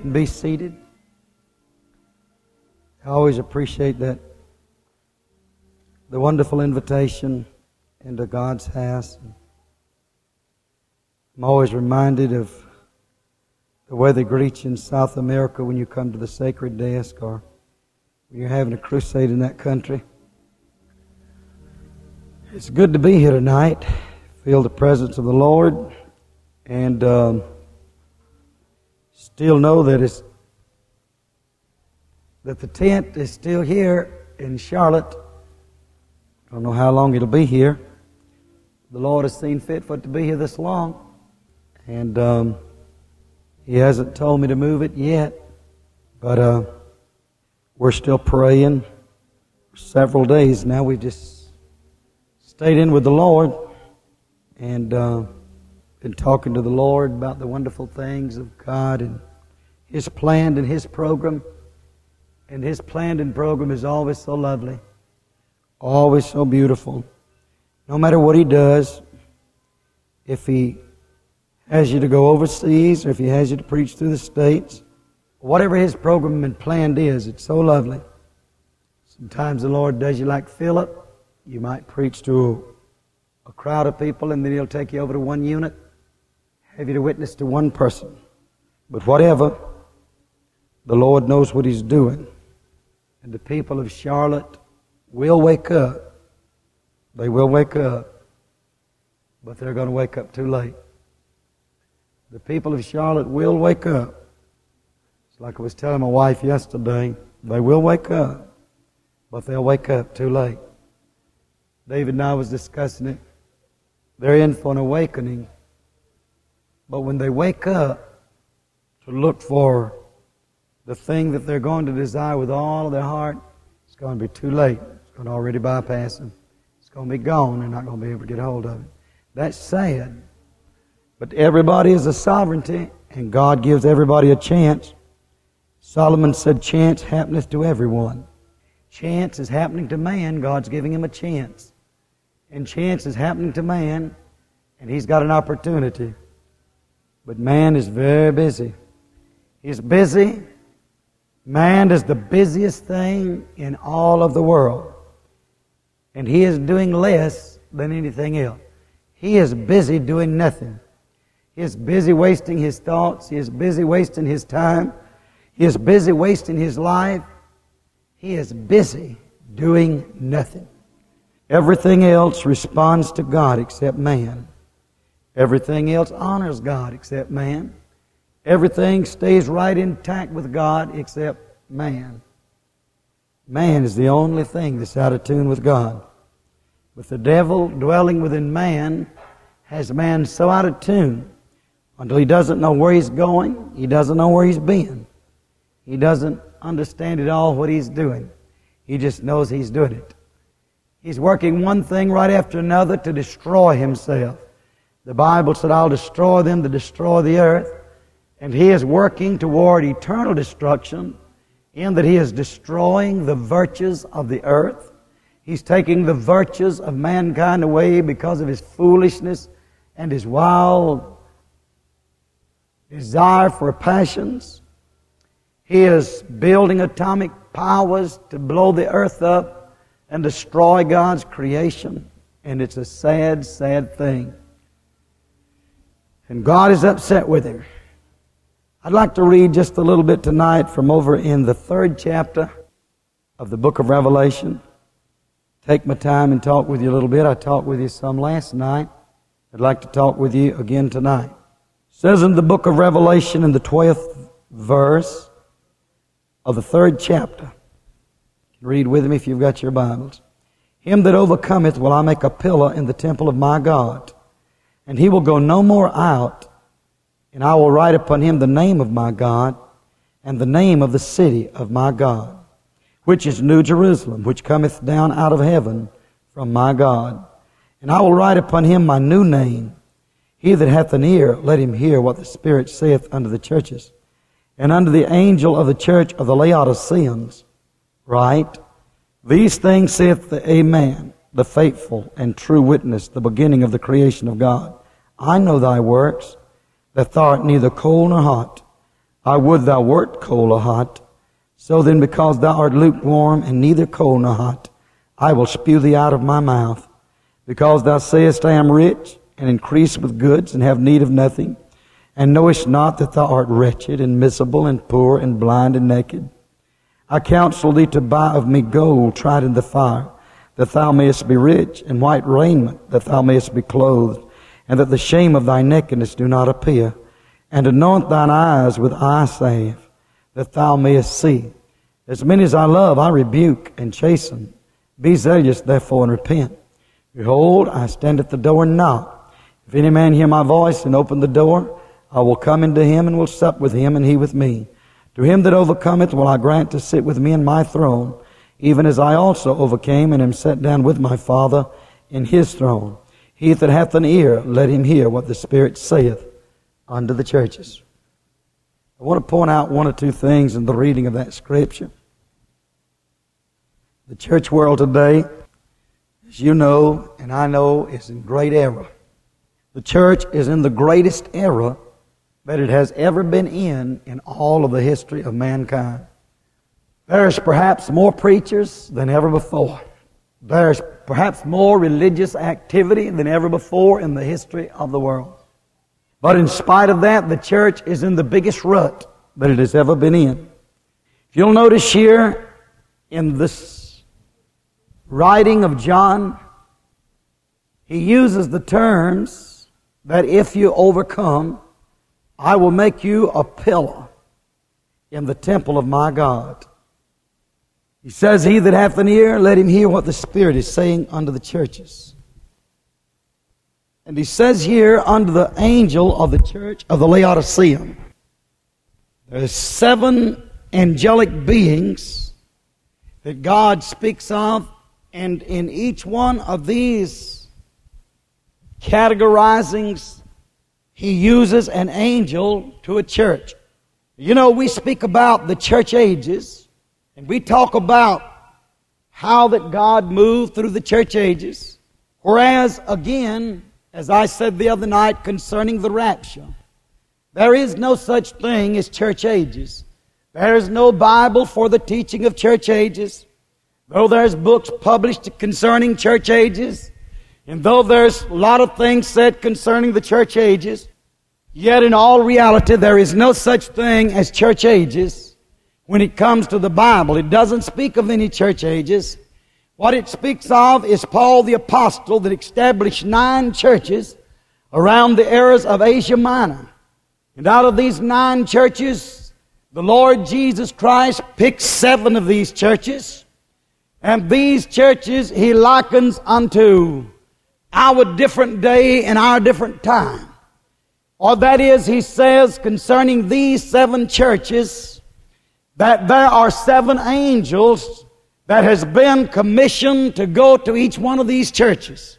can be seated. I always appreciate that. The wonderful invitation into God's house. I'm always reminded of the way they greet you in South America when you come to the sacred desk or when you're having a crusade in that country. It's good to be here tonight. Feel the presence of the Lord and still know that the tent is still here in Charlotte. I don't know how long it'll be here. The Lord has seen fit for it to be here this long. And He hasn't told me to move it yet. But we're still praying for several days now. We've just stayed in with the Lord and been talking to the Lord about the wonderful things of God and His plan and His program. And His plan and program is always so lovely. Always so beautiful. No matter what He does, if He has you to go overseas or if He has you to preach through the States, whatever His program and plan is, it's so lovely. Sometimes the Lord does you like Philip. You might preach to a crowd of people and then He'll take you over to one unit, have you to witness to one person. But whatever, the Lord knows what He's doing. And the people of Charlotte will wake up. They will wake up. But they're going to wake up too late. The people of Charlotte will wake up. It's like I was telling my wife yesterday. They will wake up. But they'll wake up too late. David and I was discussing it. They're in for an awakening. But when they wake up to look for the thing that they're going to desire with all of their heart, it's going to be too late. It's going to already bypass them. It's going to be gone. They're not going to be able to get hold of it. That's sad. But everybody is a sovereignty, and God gives everybody a chance. Solomon said, chance happeneth to everyone. Chance is happening to man. God's giving him a chance. And chance is happening to man, and he's got an opportunity. But man is very busy. He's busy. Man is the busiest thing in all of the world. And he is doing less than anything else. He is busy doing nothing. He is busy wasting his thoughts. He is busy wasting his time. He is busy wasting his life. He is busy doing nothing. Everything else responds to God except man. Everything else honors God except man. Everything stays right intact with God except man. Man is the only thing that's out of tune with God. But the devil dwelling within man has man so out of tune until he doesn't know where he's going. He doesn't know where he's been. He doesn't understand at all what he's doing. He just knows he's doing it. He's working one thing right after another to destroy himself. The Bible said, I'll destroy them to destroy the earth. And he is working toward eternal destruction in that he is destroying the virtues of the earth. He's taking the virtues of mankind away because of his foolishness and his wild desire for passions. He is building atomic powers to blow the earth up and destroy God's creation. And it's a sad, sad thing. And God is upset with him. I'd like to read just a little bit tonight from over in the 3rd chapter of the book of Revelation. Take my time and talk with you a little bit. I talked with you some last night. I'd like to talk with you again tonight. It says in the book of Revelation in the 12th verse of the 3rd chapter. Read with me if you've got your Bibles. Him that overcometh will I make a pillar in the temple of my God, and he will go no more out. And I will write upon him the name of my God, and the name of the city of my God, which is New Jerusalem, which cometh down out of heaven from my God. And I will write upon him my new name. He that hath an ear, let him hear what the Spirit saith unto the churches. And unto the angel of the church of the Laodiceans write, These things saith the Amen, the faithful and true witness, the beginning of the creation of God. I know thy works, that thou art neither cold nor hot. I would thou wert cold or hot. So then, because thou art lukewarm and neither cold nor hot, I will spew thee out of my mouth. Because thou sayest, I am rich, and increase with goods, and have need of nothing, and knowest not that thou art wretched, and miserable, and poor, and blind, and naked. I counsel thee to buy of me gold tried in the fire, that thou mayest be rich, and white raiment, that thou mayest be clothed, and that the shame of thy nakedness do not appear. And anoint thine eyes with eye salve, that thou mayest see. As many as I love, I rebuke and chasten. Be zealous, therefore, and repent. Behold, I stand at the door and knock. If any man hear my voice and open the door, I will come into him and will sup with him, and he with me. To him that overcometh will I grant to sit with me in my throne, even as I also overcame and am set down with my Father in his throne. He that hath an ear, let him hear what the Spirit saith unto the churches. I want to point out one or two things in the reading of that scripture. The church world today, as you know and I know, is in great error. The church is in the greatest error that it has ever been in all of the history of mankind. There's perhaps more preachers than ever before. There's perhaps more religious activity than ever before in the history of the world. But in spite of that, the church is in the biggest rut that it has ever been in. If you'll notice here in this writing of John, he uses the terms that if you overcome, I will make you a pillar in the temple of my God. He says, he that hath an ear, let him hear what the Spirit is saying unto the churches. And he says here, unto the angel of the church of the Laodicean. There's 7 angelic beings that God speaks of, and in each one of these categorizings, he uses an angel to a church. You know, we speak about the church ages, and we talk about how that God moved through the church ages. Whereas, again, as I said the other night concerning the rapture, there is no such thing as church ages. There is no Bible for the teaching of church ages. Though there's books published concerning church ages, and though there's a lot of things said concerning the church ages, yet in all reality there is no such thing as church ages when it comes to the Bible. It doesn't speak of any church ages. What it speaks of is Paul the Apostle that established 9 churches around the areas of Asia Minor. And out of these 9 churches, the Lord Jesus Christ picked 7 of these churches. And these churches he likens unto our different day and our different time. Or that is, he says concerning these 7 churches that there are 7 angels that has been commissioned to go to each one of these churches.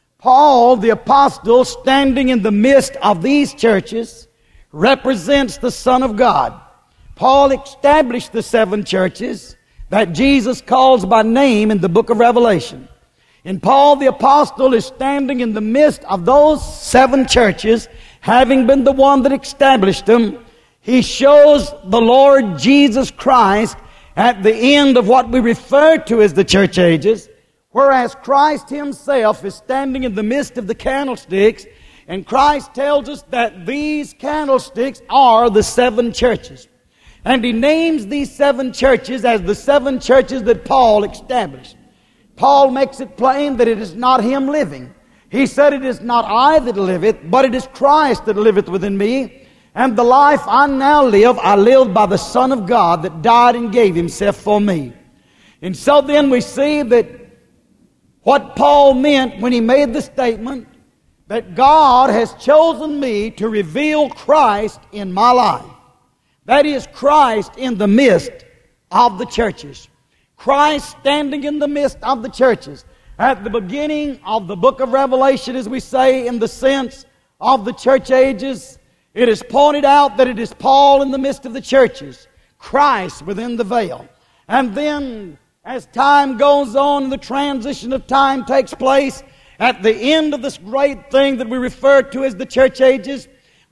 Paul, the apostle, standing in the midst of these churches, represents the Son of God. Paul established the 7 churches that Jesus calls by name in the book of Revelation. And Paul, the apostle, is standing in the midst of those 7 churches, having been the one that established them. He shows the Lord Jesus Christ at the end of what we refer to as the church ages, whereas Christ himself is standing in the midst of the candlesticks, and Christ tells us that these candlesticks are the 7 churches. And he names these 7 churches as the 7 churches that Paul established. Paul makes it plain that it is not him living. He said, it is not I that liveth, but it is Christ that liveth within me. And the life I now live, I live by the Son of God that died and gave himself for me. And so then we see that what Paul meant when he made the statement that God has chosen me to reveal Christ in my life. That is, Christ in the midst of the churches. Christ standing in the midst of the churches. At the beginning of the book of Revelation, as we say, in the sense of the church ages, it is pointed out that it is Paul in the midst of the churches, Christ within the veil. And then, as time goes on and the transition of time takes place, at the end of this great thing that we refer to as the church ages,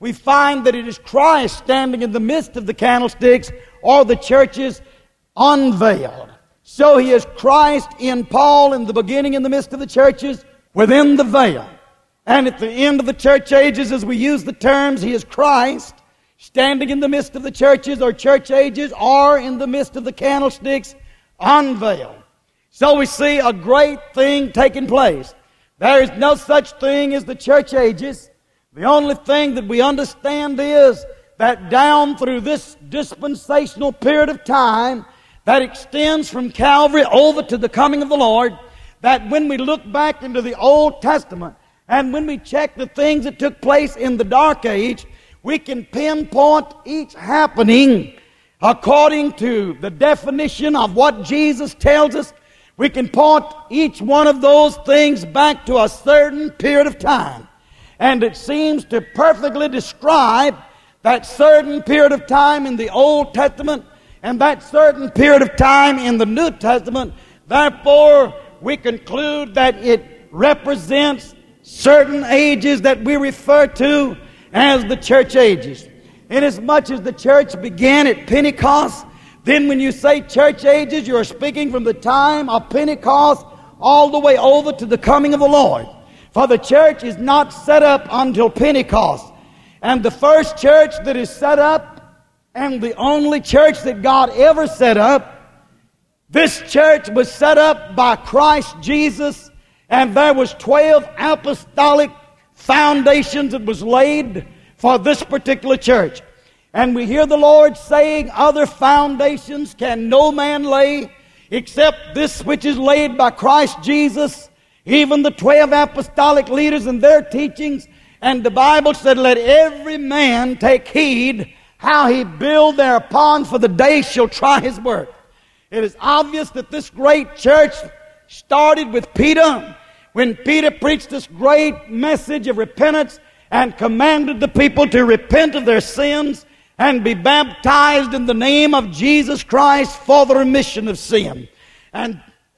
we find that it is Christ standing in the midst of the candlesticks or the churches unveiled. So he is Christ in Paul in the beginning, in the midst of the churches, within the veil. And at the end of the church ages, as we use the terms, he is Christ standing in the midst of the churches or church ages or in the midst of the candlesticks unveiled. So we see a great thing taking place. There is no such thing as the church ages. The only thing that we understand is that down through this dispensational period of time that extends from Calvary over to the coming of the Lord, that when we look back into the Old Testament and when we check the things that took place in the dark age, we can pinpoint each happening according to the definition of what Jesus tells us. We can point each one of those things back to a certain period of time. And it seems to perfectly describe that certain period of time in the Old Testament and that certain period of time in the New Testament. Therefore, we conclude that it represents certain ages that we refer to as the church ages. Inasmuch as the church began at Pentecost, then when you say church ages, you are speaking from the time of Pentecost all the way over to the coming of the Lord. For the church is not set up until Pentecost. And the first church that is set up, and the only church that God ever set up, this church was set up by Christ Jesus, and there was 12 apostolic foundations that was laid for this particular church. And we hear the Lord saying, other foundations can no man lay except this which is laid by Christ Jesus. Even the 12 apostolic leaders and their teachings. And the Bible said, let every man take heed how he build thereupon, for the day shall try his work. It is obvious that this great church started with Peter, when Peter preached this great message of repentance and commanded the people to repent of their sins and be baptized in the name of Jesus Christ for the remission of sin. And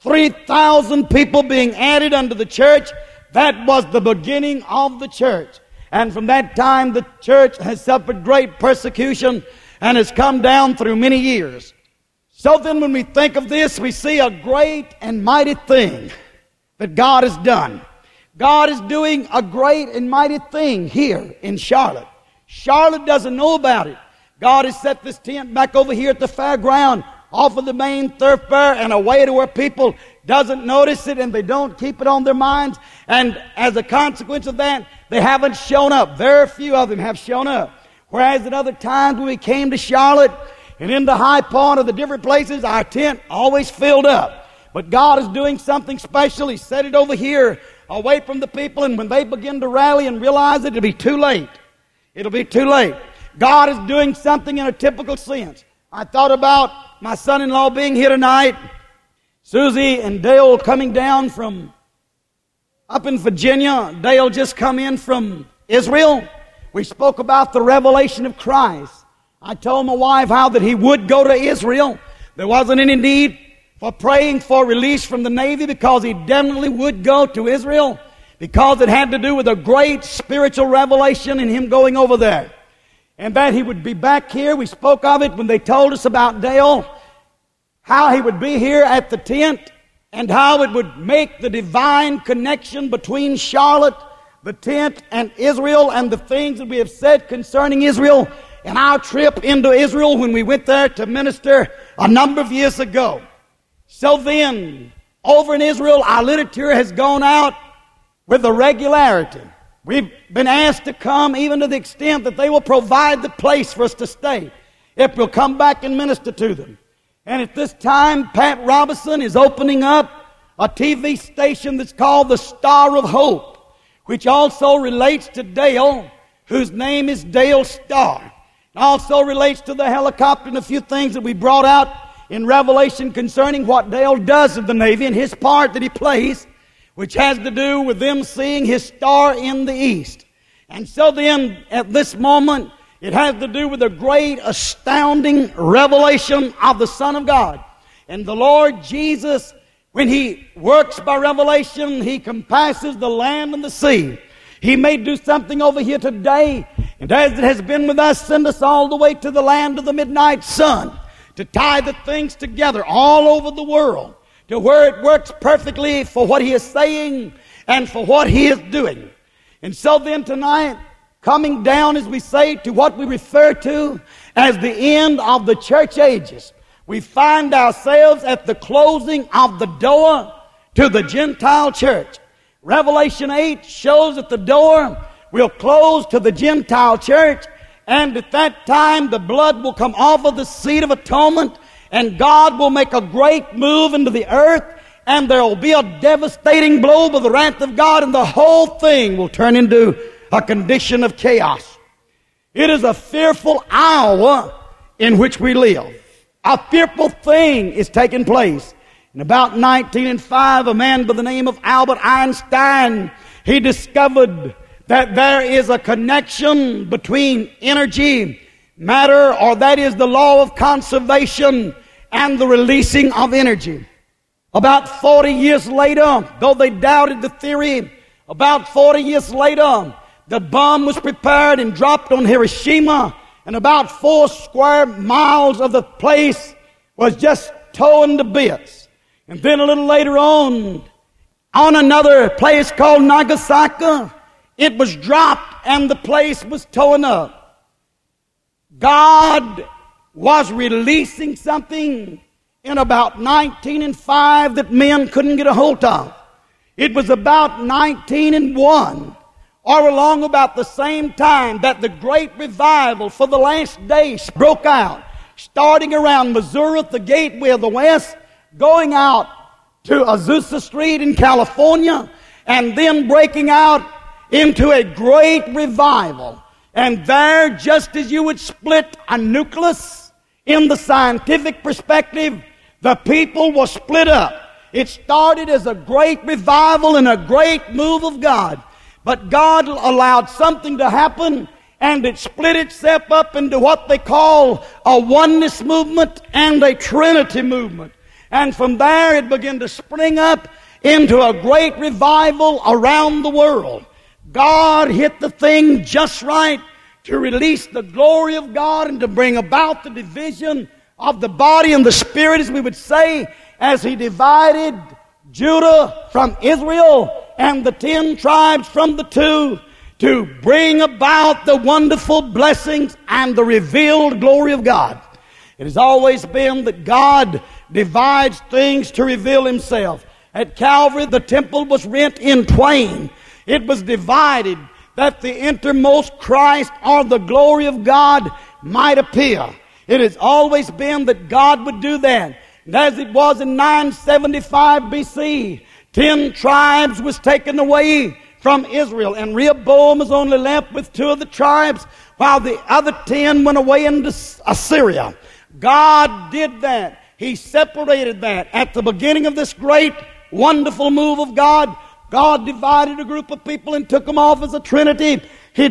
3,000 people being added unto the church, that was the beginning of the church. And from that time, the church has suffered great persecution and has come down through many years. So then when we think of this, we see a great and mighty thing that God has done. God is doing a great and mighty thing here in Charlotte. Charlotte doesn't know about it. God has set this tent back over here at the fairground, off of the main thoroughfare and away to where people doesn't notice it and they don't keep it on their minds. And as a consequence of that, they haven't shown up. Very few of them have shown up. Whereas at other times when we came to Charlotte and in the High Point or the different places, our tent always filled up. But God is doing something special. He set it over here away from the people, and when they begin to rally and realize it, it'll be too late. It'll be too late. God is doing something in a typical sense. I thought about my son-in-law being here tonight, Susie and Dale coming down from up in Virginia. Dale just come in from Israel. We spoke about the revelation of Christ. I told my wife how that he would go to Israel. There wasn't any need for praying for release from the Navy, because he definitely would go to Israel, because it had to do with a great spiritual revelation in him going over there. And that he would be back here. We spoke of it when they told us about Dale, how he would be here at the tent, and how it would make the divine connection between Charlotte, the tent, and Israel, and the things that we have said concerning Israel in our trip into Israel when we went there to minister a number of years ago. So then, over in Israel, our literature has gone out with a regularity. We've been asked to come even to the extent that they will provide the place for us to stay if we'll come back and minister to them. And at this time, Pat Robertson is opening up a TV station that's called the Star of Hope, which also relates to Dale, whose name is Dale Starr. It also relates to the helicopter and a few things that we brought out in Revelation concerning what Dale does in the Navy and his part that he plays, which has to do with them seeing his star in the east. And so then, at this moment, it has to do with a great, astounding revelation of the Son of God. And the Lord Jesus, when He works by revelation, He compasses the land and the sea. He may do something over here today And as it has been with us, send us all the way to the land of the midnight sun, to tie the things together all over the world, to where it works perfectly for what He is saying and for what He is doing. And so then tonight, coming down, as we say, to what we refer to as the end of the church ages, we find ourselves at the closing of the door to the Gentile church. Revelation 8 shows that the door will close to the Gentile church, and at that time the blood will come off of the seat of atonement, and God will make a great move into the earth, and there will be a devastating blow of the wrath of God, and the whole thing will turn into a condition of chaos. It is a fearful hour in which we live. A fearful thing is taking place. In about 1905, a man by the name of Albert Einstein, he discovered that there is a connection between energy, matter, or that is the law of conservation, and the releasing of energy. About 40 years later, though they doubted the theory, about 40 years later, the bomb was prepared and dropped on Hiroshima, and about 4 square miles of the place was just torn to bits. And then a little later on another place called Nagasaki, it was dropped and the place was torn up. God was releasing something in about 1905 that men couldn't get a hold of. It was about 1901, or along about the same time, that the great revival for the last days broke out, starting around Missouri at the Gateway of the West, going out to Azusa Street in California, and then breaking out into a great revival. And there, just as you would split a nucleus in the scientific perspective, the people were split up. It started as a great revival and a great move of God. But God allowed something to happen, and it split itself up into what they call a oneness movement and a Trinity movement. And from there it began to spring up into a great revival around the world. God hit the thing just right to release the glory of God and to bring about the division of the body and the spirit, as we would say, as He divided Judah from Israel and the 10 tribes from the 2, to bring about the wonderful blessings and the revealed glory of God. It has always been that God divides things to reveal Himself. At Calvary, the temple was rent in twain. It was divided that the innermost Christ, or the glory of God, might appear. It has always been that God would do that. And as it was in 975 BC, 10 tribes was taken away from Israel, and Rehoboam was only left with 2 of the tribes, while the other 10 went away into Assyria. God did that. He separated that. At the beginning of this great, wonderful move of God, God divided a group of people and took them off as a Trinity. He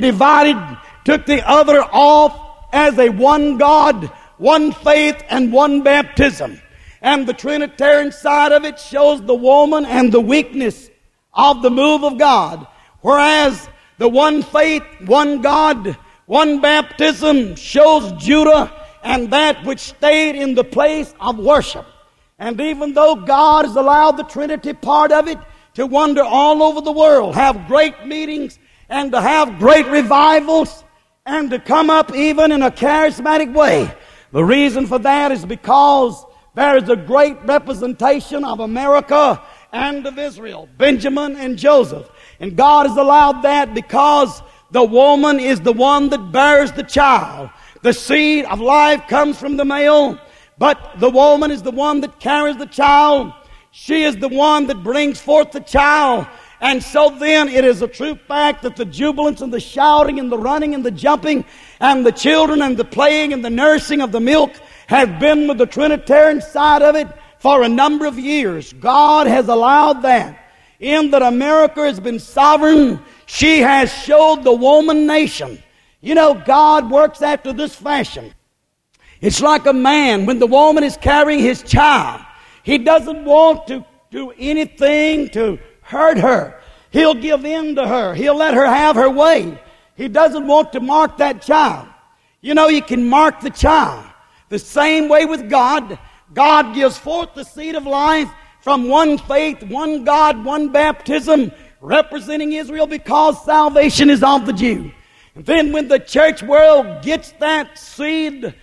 took the other off as a one God, one faith, and one baptism. And the Trinitarian side of it shows the woman and the weakness of the move of God. Whereas the one faith, one God, one baptism shows Judah and that which stayed in the place of worship. And even though God has allowed the Trinity part of it to wander all over the world, have great meetings, and to have great revivals, and to come up even in a charismatic way, the reason for that is because there is a great representation of America and of Israel, Benjamin and Joseph. And God has allowed that because the woman is the one that bears the child. The seed of life comes from the male, but the woman is the one that carries the child. She is the one that brings forth the child. And so then it is a true fact that the jubilance and the shouting and the running and the jumping and the children and the playing and the nursing of the milk have been with the Trinitarian side of it for a number of years. God has allowed that. In that America has been sovereign, she has showed the woman nation. You know, God works after this fashion. It's like a man when the woman is carrying his child. He doesn't want to do anything to hurt her. He'll give in to her. He'll let her have her way. He doesn't want to mark that child. You know, you can mark the child. The same way with God. God gives forth the seed of life from one faith, one God, one baptism, representing Israel, because salvation is of the Jew. And then when the church world gets that seed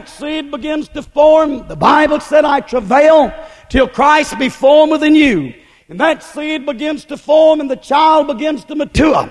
begins to form. The Bible said, I travail till Christ be formed within you. And that seed begins to form and the child begins to mature.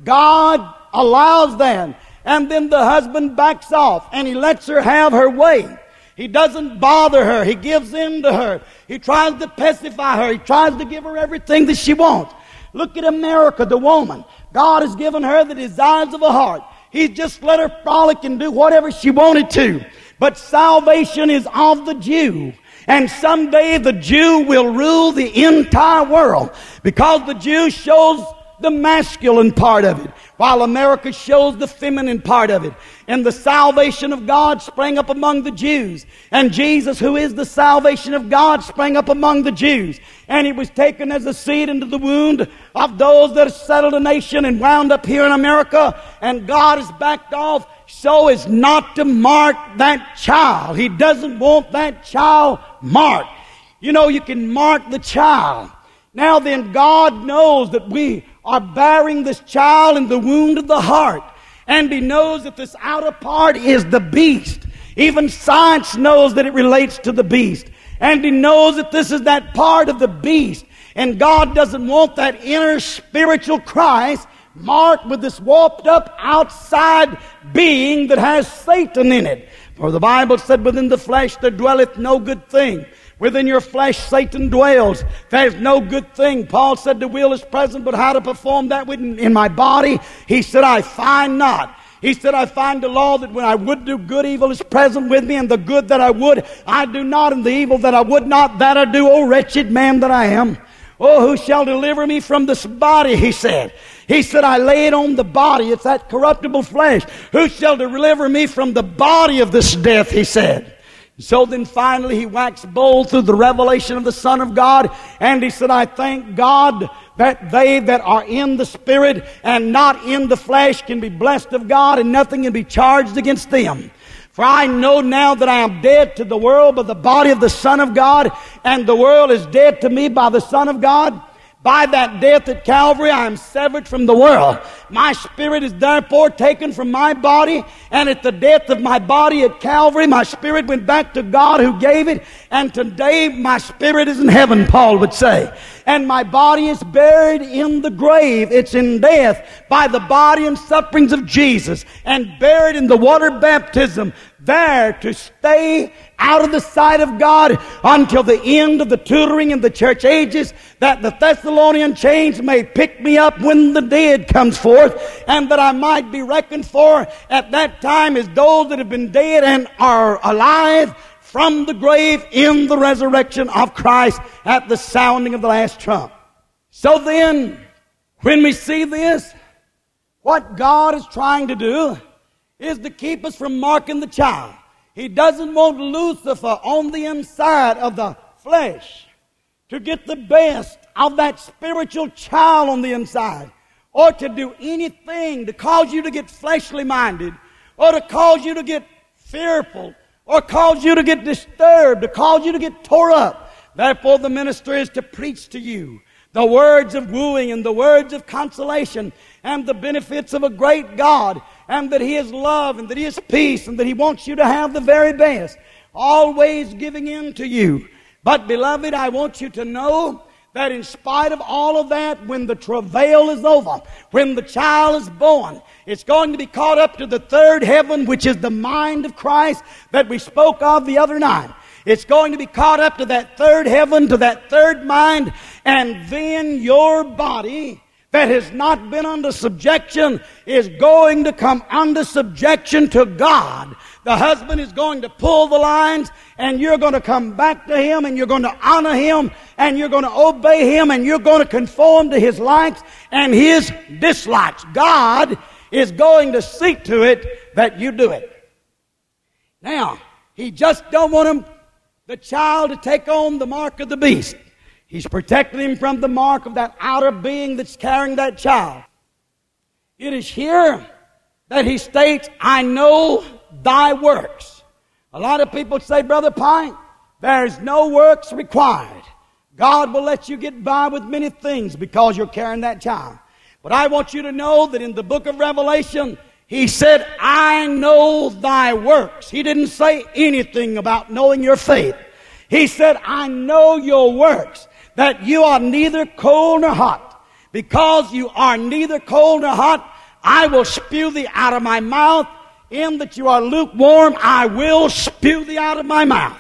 God allows that. And then the husband backs off and he lets her have her way. He doesn't bother her. He gives in to her. He tries to pacify her. He tries to give her everything that she wants. Look at America, the woman. God has given her the desires of her heart. He's just let her frolic and do whatever she wanted to. But salvation is of the Jew. And someday the Jew will rule the entire world, because the Jew shows the masculine part of it, while America shows the feminine part of it. And the salvation of God sprang up among the Jews. And Jesus, who is the salvation of God, sprang up among the Jews. And he was taken as a seed into the wound of those that have settled a nation and wound up here in America. And God has backed off so as not to mark that child. He doesn't want that child marked. You know, you can mark the child. Now then, God knows that we are bearing this child in the wound of the heart. And he knows that this outer part is the beast. Even science knows that it relates to the beast. And he knows that this is that part of the beast. And God doesn't want that inner spiritual Christ marked with this warped up outside being that has Satan in it. For the Bible said, within the flesh there dwelleth no good thing. Within your flesh Satan dwells. There's no good thing. Paul said the will is present, but how to perform that in my body? He said, I find not. He said, I find the law that when I would do good, evil is present with me, and the good that I would, I do not, and the evil that I would not, that I do. O wretched man that I am. Oh, who shall deliver me from this body, he said. He said, I lay it on the body. It's that corruptible flesh. Who shall deliver me from the body of this death, he said. So then finally he waxed bold through the revelation of the Son of God. And he said, I thank God that they that are in the Spirit and not in the flesh can be blessed of God, and nothing can be charged against them. For I know now that I am dead to the world by the body of the Son of God, and the world is dead to me by the Son of God. By that death at Calvary, I am severed from the world. My spirit is therefore taken from my body, and at the death of my body at Calvary, my spirit went back to God who gave it, and today my spirit is in heaven, Paul would say. And my body is buried in the grave. It's in death by the body and sufferings of Jesus, and buried in the water baptism, there to stay out of the sight of God until the end of the tutoring in the church ages, that the Thessalonian chains may pick me up when the dead comes forth, and that I might be reckoned for at that time as those that have been dead and are alive from the grave in the resurrection of Christ at the sounding of the last trump. So then, when we see this, what God is trying to do is to keep us from marking the child. He doesn't want Lucifer on the inside of the flesh to get the best of that spiritual child on the inside, or to do anything to cause you to get fleshly minded, or to cause you to get fearful, or cause you to get disturbed, to cause you to get tore up. Therefore the minister is to preach to you the words of wooing and the words of consolation and the benefits of a great God, and that He is love and that He is peace and that He wants you to have the very best, always giving in to you. But beloved, I want you to know that in spite of all of that, when the travail is over, when the child is born, it's going to be caught up to the third heaven, which is the mind of Christ that we spoke of the other night. It's going to be caught up to that third heaven, to that third mind, and then your body that has not been under subjection is going to come under subjection to God. The husband is going to pull the lines, and you're going to come back to him, and you're going to honor him, and you're going to obey him, and you're going to conform to his likes and his dislikes. God is going to see to it that you do it. Now, He just don't want the child to take on the mark of the beast. He's protecting him from the mark of that outer being that's carrying that child. It is here that he states, I know thy works. A lot of people say, Brother Pine, there's no works required. God will let you get by with many things because you're carrying that child. But I want you to know that in the book of Revelation, he said, I know thy works. He didn't say anything about knowing your faith. He said, I know your works, that you are neither cold nor hot. Because you are neither cold nor hot, I will spew thee out of my mouth. In that you are lukewarm, I will spew thee out of my mouth.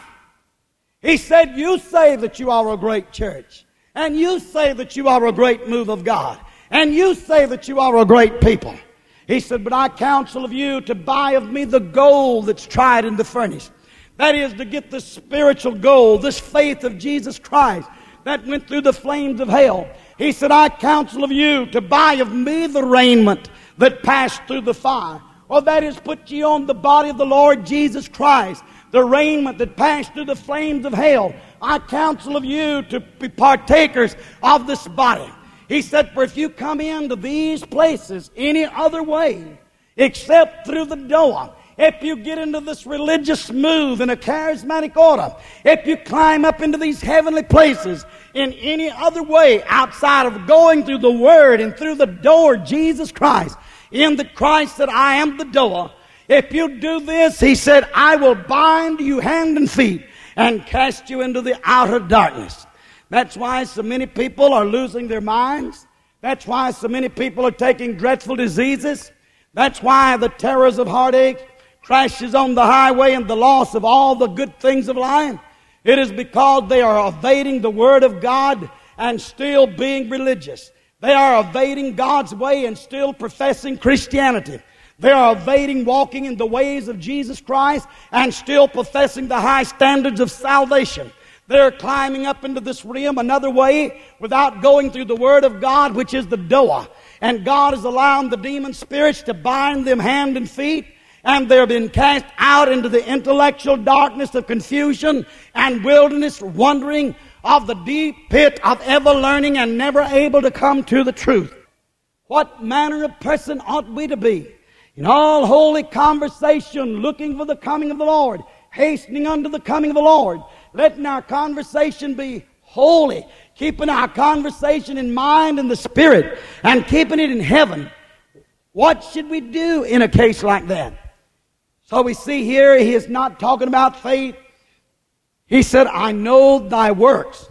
He said, you say that you are a great church. And you say that you are a great move of God. And you say that you are a great people. He said, but I counsel of you to buy of me the gold that's tried in the furnace. That is, to get the spiritual gold, this faith of Jesus Christ that went through the flames of hell. He said, I counsel of you to buy of me the raiment that passed through the fire. Or that is, put ye on the body of the Lord Jesus Christ, the raiment that passed through the flames of hell. I counsel of you to be partakers of this body. He said, for if you come into these places any other way except through the door, if you get into this religious move in a charismatic order, if you climb up into these heavenly places in any other way outside of going through the Word and through the door, Jesus Christ, in that Christ said, I am the door. If you do this, he said, I will bind you hand and feet and cast you into the outer darkness. That's why so many people are losing their minds. That's why so many people are taking dreadful diseases. That's why the terrors of heartache, crashes on the highway, and the loss of all the good things of life. It is because they are evading the Word of God and still being religious. They are evading God's way and still professing Christianity. They are evading walking in the ways of Jesus Christ and still professing the high standards of salvation. They're climbing up into this realm another way without going through the Word of God, which is the door. And God is allowing the demon spirits to bind them hand and feet, and they're being cast out into the intellectual darkness of confusion and wilderness, wandering of the deep pit of ever learning and never able to come to the truth. What manner of person ought we to be? In all holy conversation, looking for the coming of the Lord, hastening unto the coming of the Lord, letting our conversation be holy, keeping our conversation in mind and the Spirit, and keeping it in heaven. What should we do in a case like that? So we see here, he is not talking about faith. He said, I know thy works.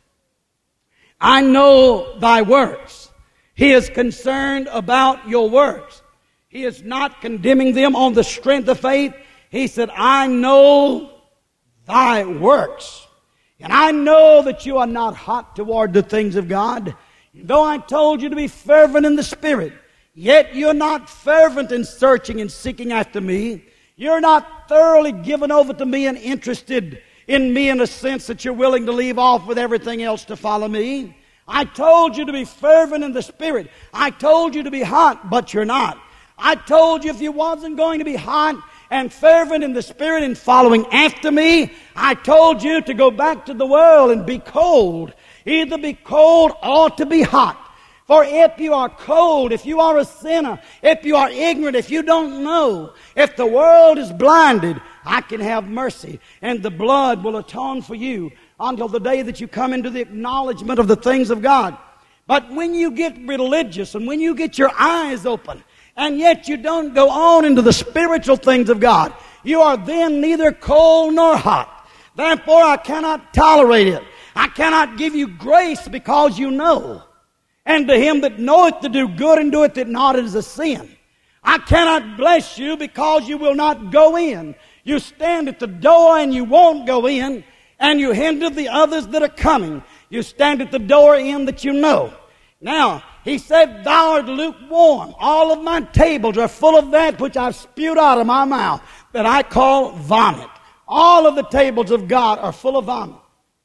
I know thy works. He is concerned about your works. He is not condemning them on the strength of faith. He said, I know thy works. And I know that you are not hot toward the things of God. Though I told you to be fervent in the Spirit, yet you're not fervent in searching and seeking after me. You're not thoroughly given over to me and interested in me in a sense that you're willing to leave off with everything else to follow me. I told you to be fervent in the Spirit. I told you to be hot, but you're not. I told you if you wasn't going to be hot and fervent in the Spirit and following after me, I told you to go back to the world and be cold. Either be cold or to be hot. For if you are cold, if you are a sinner, if you are ignorant, if you don't know, if the world is blinded, I can have mercy, and the blood will atone for you until the day that you come into the acknowledgement of the things of God. But when you get religious and when you get your eyes open, and yet you don't go on into the spiritual things of God, you are then neither cold nor hot. Therefore, I cannot tolerate it. I cannot give you grace because you know. And to him that knoweth to do good and doeth it not, it is a sin. I cannot bless you because you will not go in. You stand at the door and you won't go in, and you hinder the others that are coming. You stand at the door in that you know. Now, he said, thou art lukewarm. All of my tables are full of that which I've spewed out of my mouth, that I call vomit. All of the tables of God are full of vomit.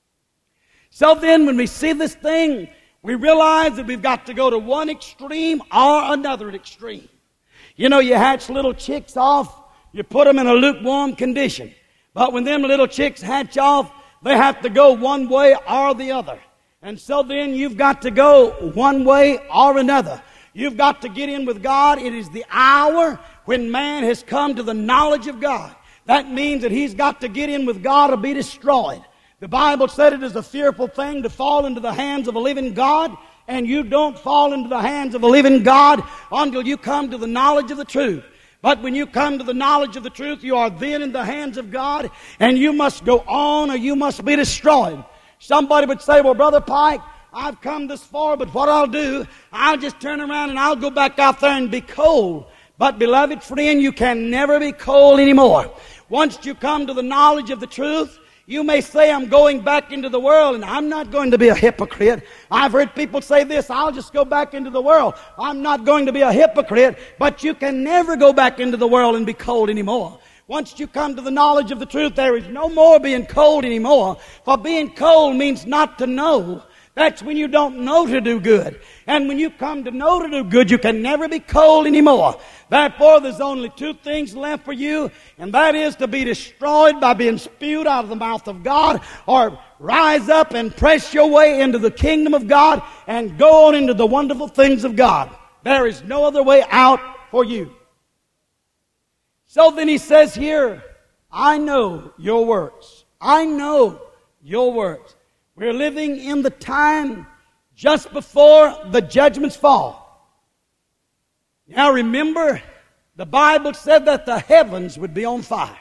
So then, when we see this thing, we realize that we've got to go to one extreme or another extreme. You know, you hatch little chicks off, you put them in a lukewarm condition. But when them little chicks hatch off, they have to go one way or the other. And so then you've got to go one way or another. You've got to get in with God. It is the hour when man has come to the knowledge of God. That means that he's got to get in with God or be destroyed. The Bible said it is a fearful thing to fall into the hands of a living God, and you don't fall into the hands of a living God until you come to the knowledge of the truth. But when you come to the knowledge of the truth, you are then in the hands of God, and you must go on or you must be destroyed. Somebody would say, well, Brother Pike, I've come this far, but what I'll do, I'll just turn around and I'll go back out there and be cold. But, beloved friend, you can never be cold anymore. Once you come to the knowledge of the truth, you may say, I'm going back into the world, and I'm not going to be a hypocrite. I've heard people say this, I'll just go back into the world. I'm not going to be a hypocrite. But you can never go back into the world and be cold anymore. Once you come to the knowledge of the truth, there is no more being cold anymore. For being cold means not to know. That's when you don't know to do good. And when you come to know to do good, you can never be cold anymore. Therefore, there's only two things left for you, and that is to be destroyed by being spewed out of the mouth of God, or rise up and press your way into the kingdom of God and go on into the wonderful things of God. There is no other way out for you. So then he says here, I know your works. I know your works. We're living in the time just before the judgments fall. Now remember, the Bible said that the heavens would be on fire.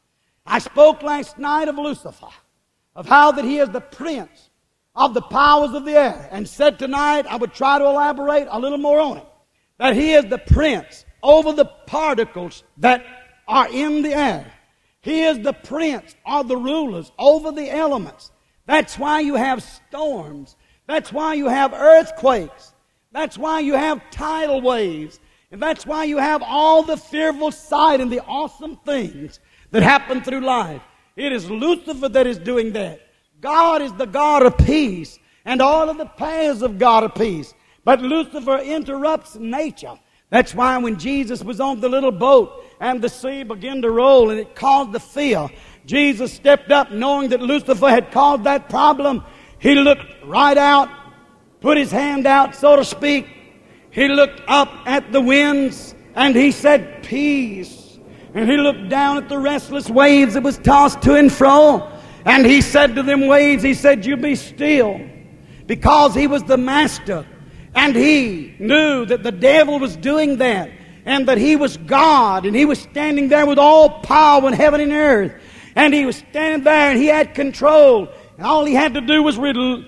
I spoke last night of Lucifer, of how that he is the prince of the powers of the air, and said tonight I would try to elaborate a little more on it, that he is the prince over the particles that are in the air. He is the prince or the rulers over the elements. That's why you have storms. That's why you have earthquakes. That's why you have tidal waves. And that's why you have all the fearful sight and the awesome things that happen through life. It is Lucifer that is doing that. God is the God of peace, and all of the paths of God of peace. But Lucifer interrupts nature. That's why when Jesus was on the little boat and the sea began to roll and it caused the fear, Jesus stepped up knowing that Lucifer had caused that problem. He looked right out, put his hand out, so to speak. He looked up at the winds and he said, peace. And he looked down at the restless waves that was tossed to and fro. And he said to them waves, he said, you be still. Because he was the master. And he knew that the devil was doing that. And that he was God. And he was standing there with all power in heaven and earth. And he was standing there and he had control. And all he had to do was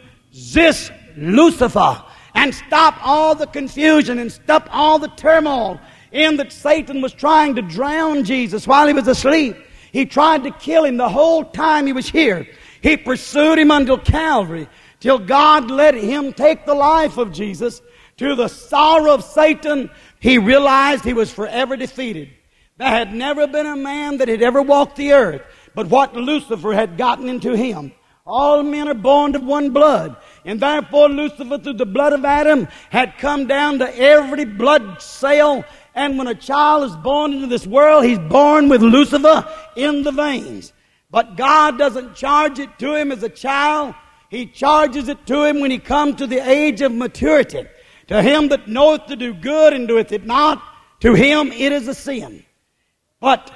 resist Lucifer and stop all the confusion and stop all the turmoil in that Satan was trying to drown Jesus while he was asleep. He tried to kill him the whole time he was here. He pursued him until Calvary, till God let him take the life of Jesus. To the sorrow of Satan, he realized he was forever defeated. There had never been a man that had ever walked the earth but what Lucifer had gotten into him. All men are born of one blood. And therefore Lucifer, through the blood of Adam, had come down to every blood cell. And when a child is born into this world, he's born with Lucifer in the veins. But God doesn't charge it to him as a child. He charges it to him when he comes to the age of maturity. To him that knoweth to do good and doeth it not, to him it is a sin. But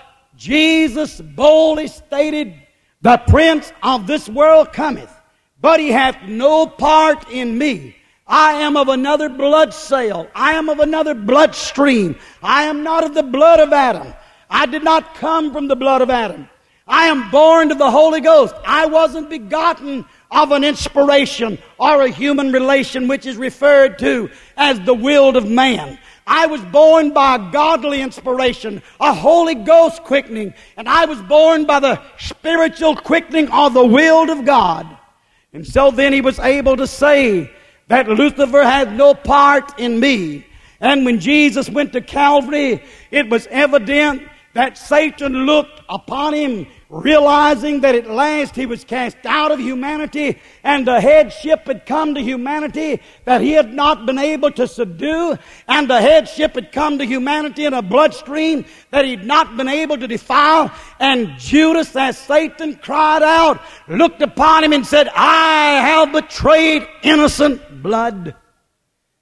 Jesus boldly stated, the prince of this world cometh, but he hath no part in me. I am of another blood cell. I am of another blood stream. I am not of the blood of Adam. I did not come from the blood of Adam. I am born to the Holy Ghost. I wasn't begotten of an inspiration or a human relation, which is referred to as the will of man. I was born by a godly inspiration, a Holy Ghost quickening, and I was born by the spiritual quickening of the will of God. And so then he was able to say that Lucifer had no part in me. And when Jesus went to Calvary, it was evident that Satan looked upon him, realizing that at last he was cast out of humanity and the headship had come to humanity that he had not been able to subdue, and the headship had come to humanity in a bloodstream that he'd not been able to defile. And Judas, as Satan cried out, looked upon him and said, I have betrayed innocent blood.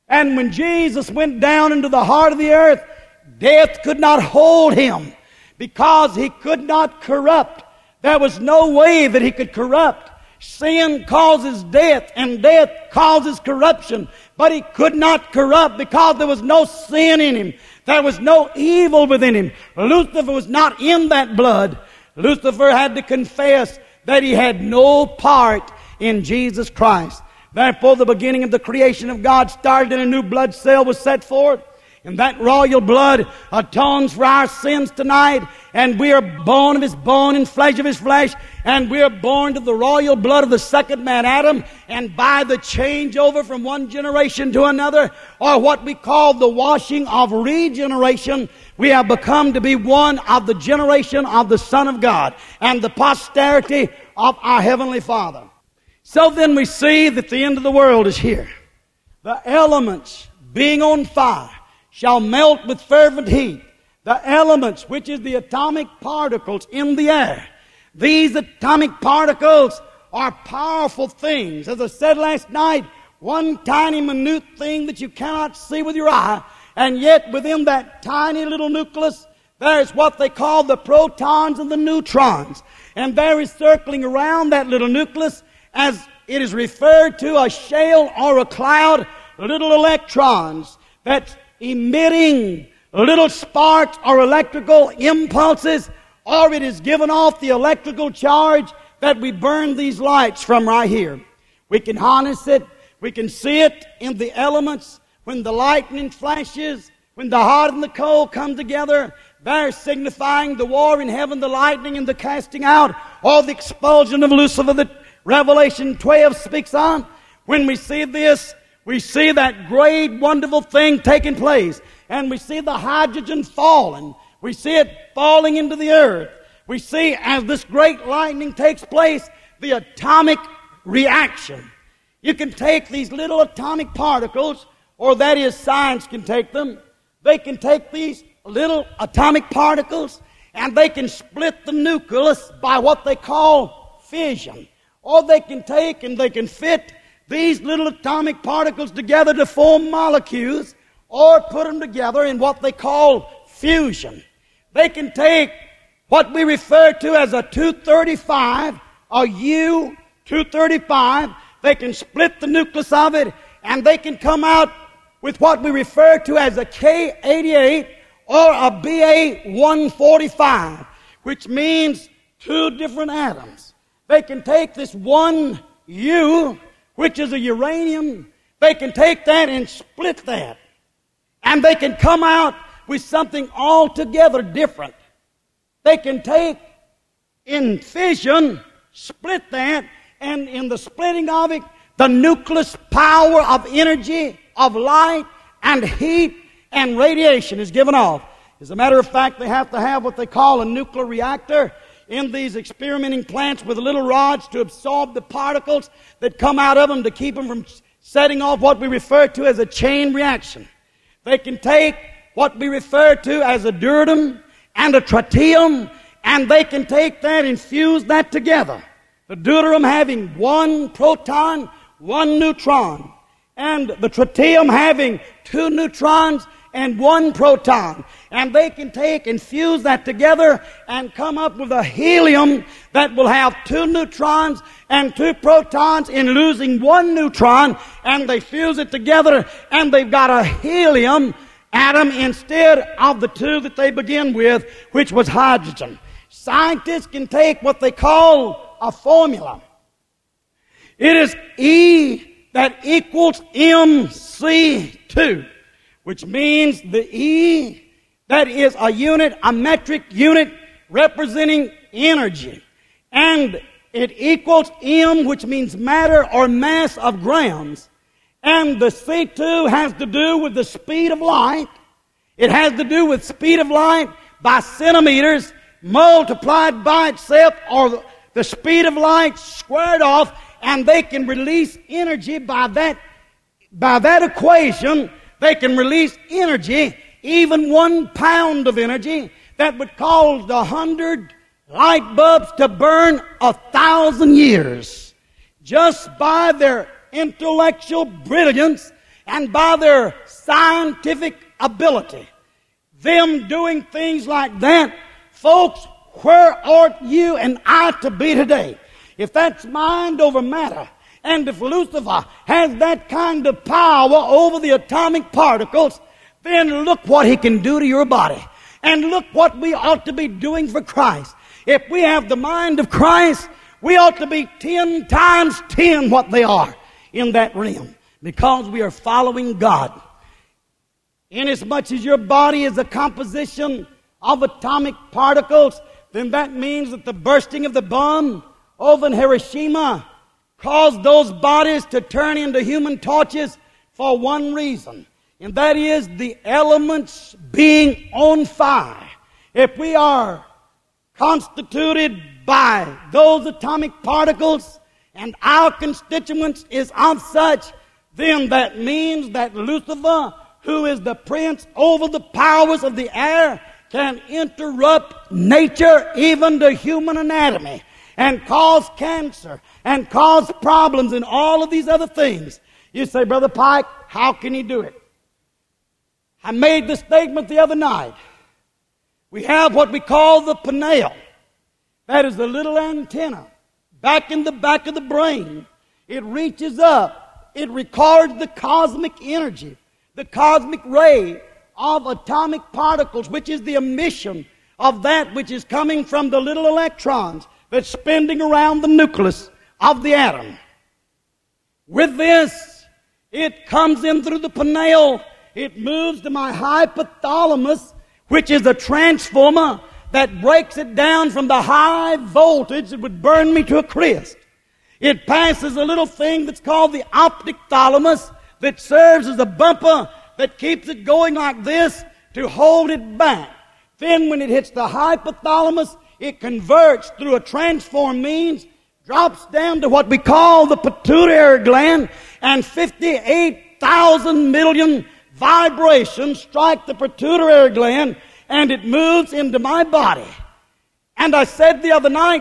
And when Jesus went down into the heart of the earth, death could not hold him because he could not corrupt. There was no way that he could corrupt. Sin causes death, and death causes corruption. But he could not corrupt because there was no sin in him. There was no evil within him. Lucifer was not in that blood. Lucifer had to confess that he had no part in Jesus Christ. Therefore, the beginning of the creation of God started and a new blood cell was set forth. And that royal blood atones for our sins tonight. And we are bone of his bone and flesh of his flesh. And we are born to the royal blood of the second man, Adam. And by the changeover from one generation to another, or what we call the washing of regeneration, we have become to be one of the generation of the Son of God and the posterity of our Heavenly Father. So then we see that the end of the world is here. The elements being on fire shall melt with fervent heat. The elements, which is the atomic particles in the air. These atomic particles are powerful things. As I said last night, one tiny minute thing that you cannot see with your eye, and yet within that tiny little nucleus, there's what they call the protons and the neutrons. And there is circling around that little nucleus, as it is referred to, a shell or a cloud, little electrons that's emitting little sparks or electrical impulses, or it is giving off the electrical charge that we burn these lights from right here. We can harness it. We can see it in the elements when the lightning flashes, when the hot and the cold come together. They're signifying the war in heaven, the lightning and the casting out, or the expulsion of Lucifer that Revelation 12 speaks on. When we see this, we see that great, wonderful thing taking place. And we see the hydrogen falling. We see it falling into the earth. We see, as this great lightning takes place, the atomic reaction. You can take these little atomic particles, or that is, science can take them. They can take these little atomic particles, and they can split the nucleus by what they call fission. Or they can take and they can fit these little atomic particles together to form molecules, or put them together in what they call fusion. They can take what we refer to as a 235, a U-235. They can split the nucleus of it, and they can come out with what we refer to as a K-88 or a Ba-145, which means two different atoms. They can take this one U, which is a uranium, they can take that and split that. And they can come out with something altogether different. They can take in fission, split that, and in the splitting of it, the nucleus power of energy, of light, and heat, and radiation is given off. As a matter of fact, they have to have what they call a nuclear reactor in these experimenting plants with little rods to absorb the particles that come out of them to keep them from setting off what we refer to as a chain reaction. They can take what we refer to as a deuterium and a tritium, and they can take that and fuse that together. The deuterium having one proton, one neutron, and the tritium having two neutrons and one proton. And they can take and fuse that together and come up with a helium that will have two neutrons and two protons in losing one neutron, and they fuse it together and they've got a helium atom instead of the two that they begin with, which was hydrogen. Scientists can take what they call a formula. It is E that equals MC2, which means the E, that is a unit, a metric unit representing energy. And it equals M, which means matter or mass of grams. And the C2 has to do with the speed of light. It has to do with speed of light by centimeters multiplied by itself, or the speed of light squared off, and they can release energy by that equation. They can release energy, even 1 pound of energy, that would cause 100 light bulbs to burn 1,000 years, just by their intellectual brilliance and by their scientific ability, them doing things like that, folks, where ought you and I to be today? If that's mind over matter, and if Lucifer has that kind of power over the atomic particles, then look what he can do to your body. And look what we ought to be doing for Christ. If we have the mind of Christ, we ought to be 10 times 10 what they are in that realm, because we are following God. Inasmuch as your body is a composition of atomic particles, then that means that the bursting of the bomb over in Hiroshima caused those bodies to turn into human torches for one reason, and that is the elements being on fire. If we are constituted by those atomic particles and our constituents is of such, then that means that Lucifer, who is the prince over the powers of the air, can interrupt nature, even the human anatomy, and cause cancer and cause problems and all of these other things. You say, Brother Pike, how can he do it? I made the statement the other night. We have what we call the pineal. That is the little antenna back in the back of the brain. It reaches up. It records the cosmic energy, the cosmic ray of atomic particles, which is the emission of that which is coming from the little electrons that's spinning around the nucleus of the atom. With this, it comes in through the pineal. It moves to my hypothalamus, which is a transformer that breaks it down from the high voltage that would burn me to a crisp. It passes a little thing that's called the optic thalamus that serves as a bumper that keeps it going like this to hold it back. Then when it hits the hypothalamus, it converts through a transform means, drops down to what we call the pituitary gland, and 58,000 million vibrations strike the pituitary gland, and it moves into my body. And I said the other night,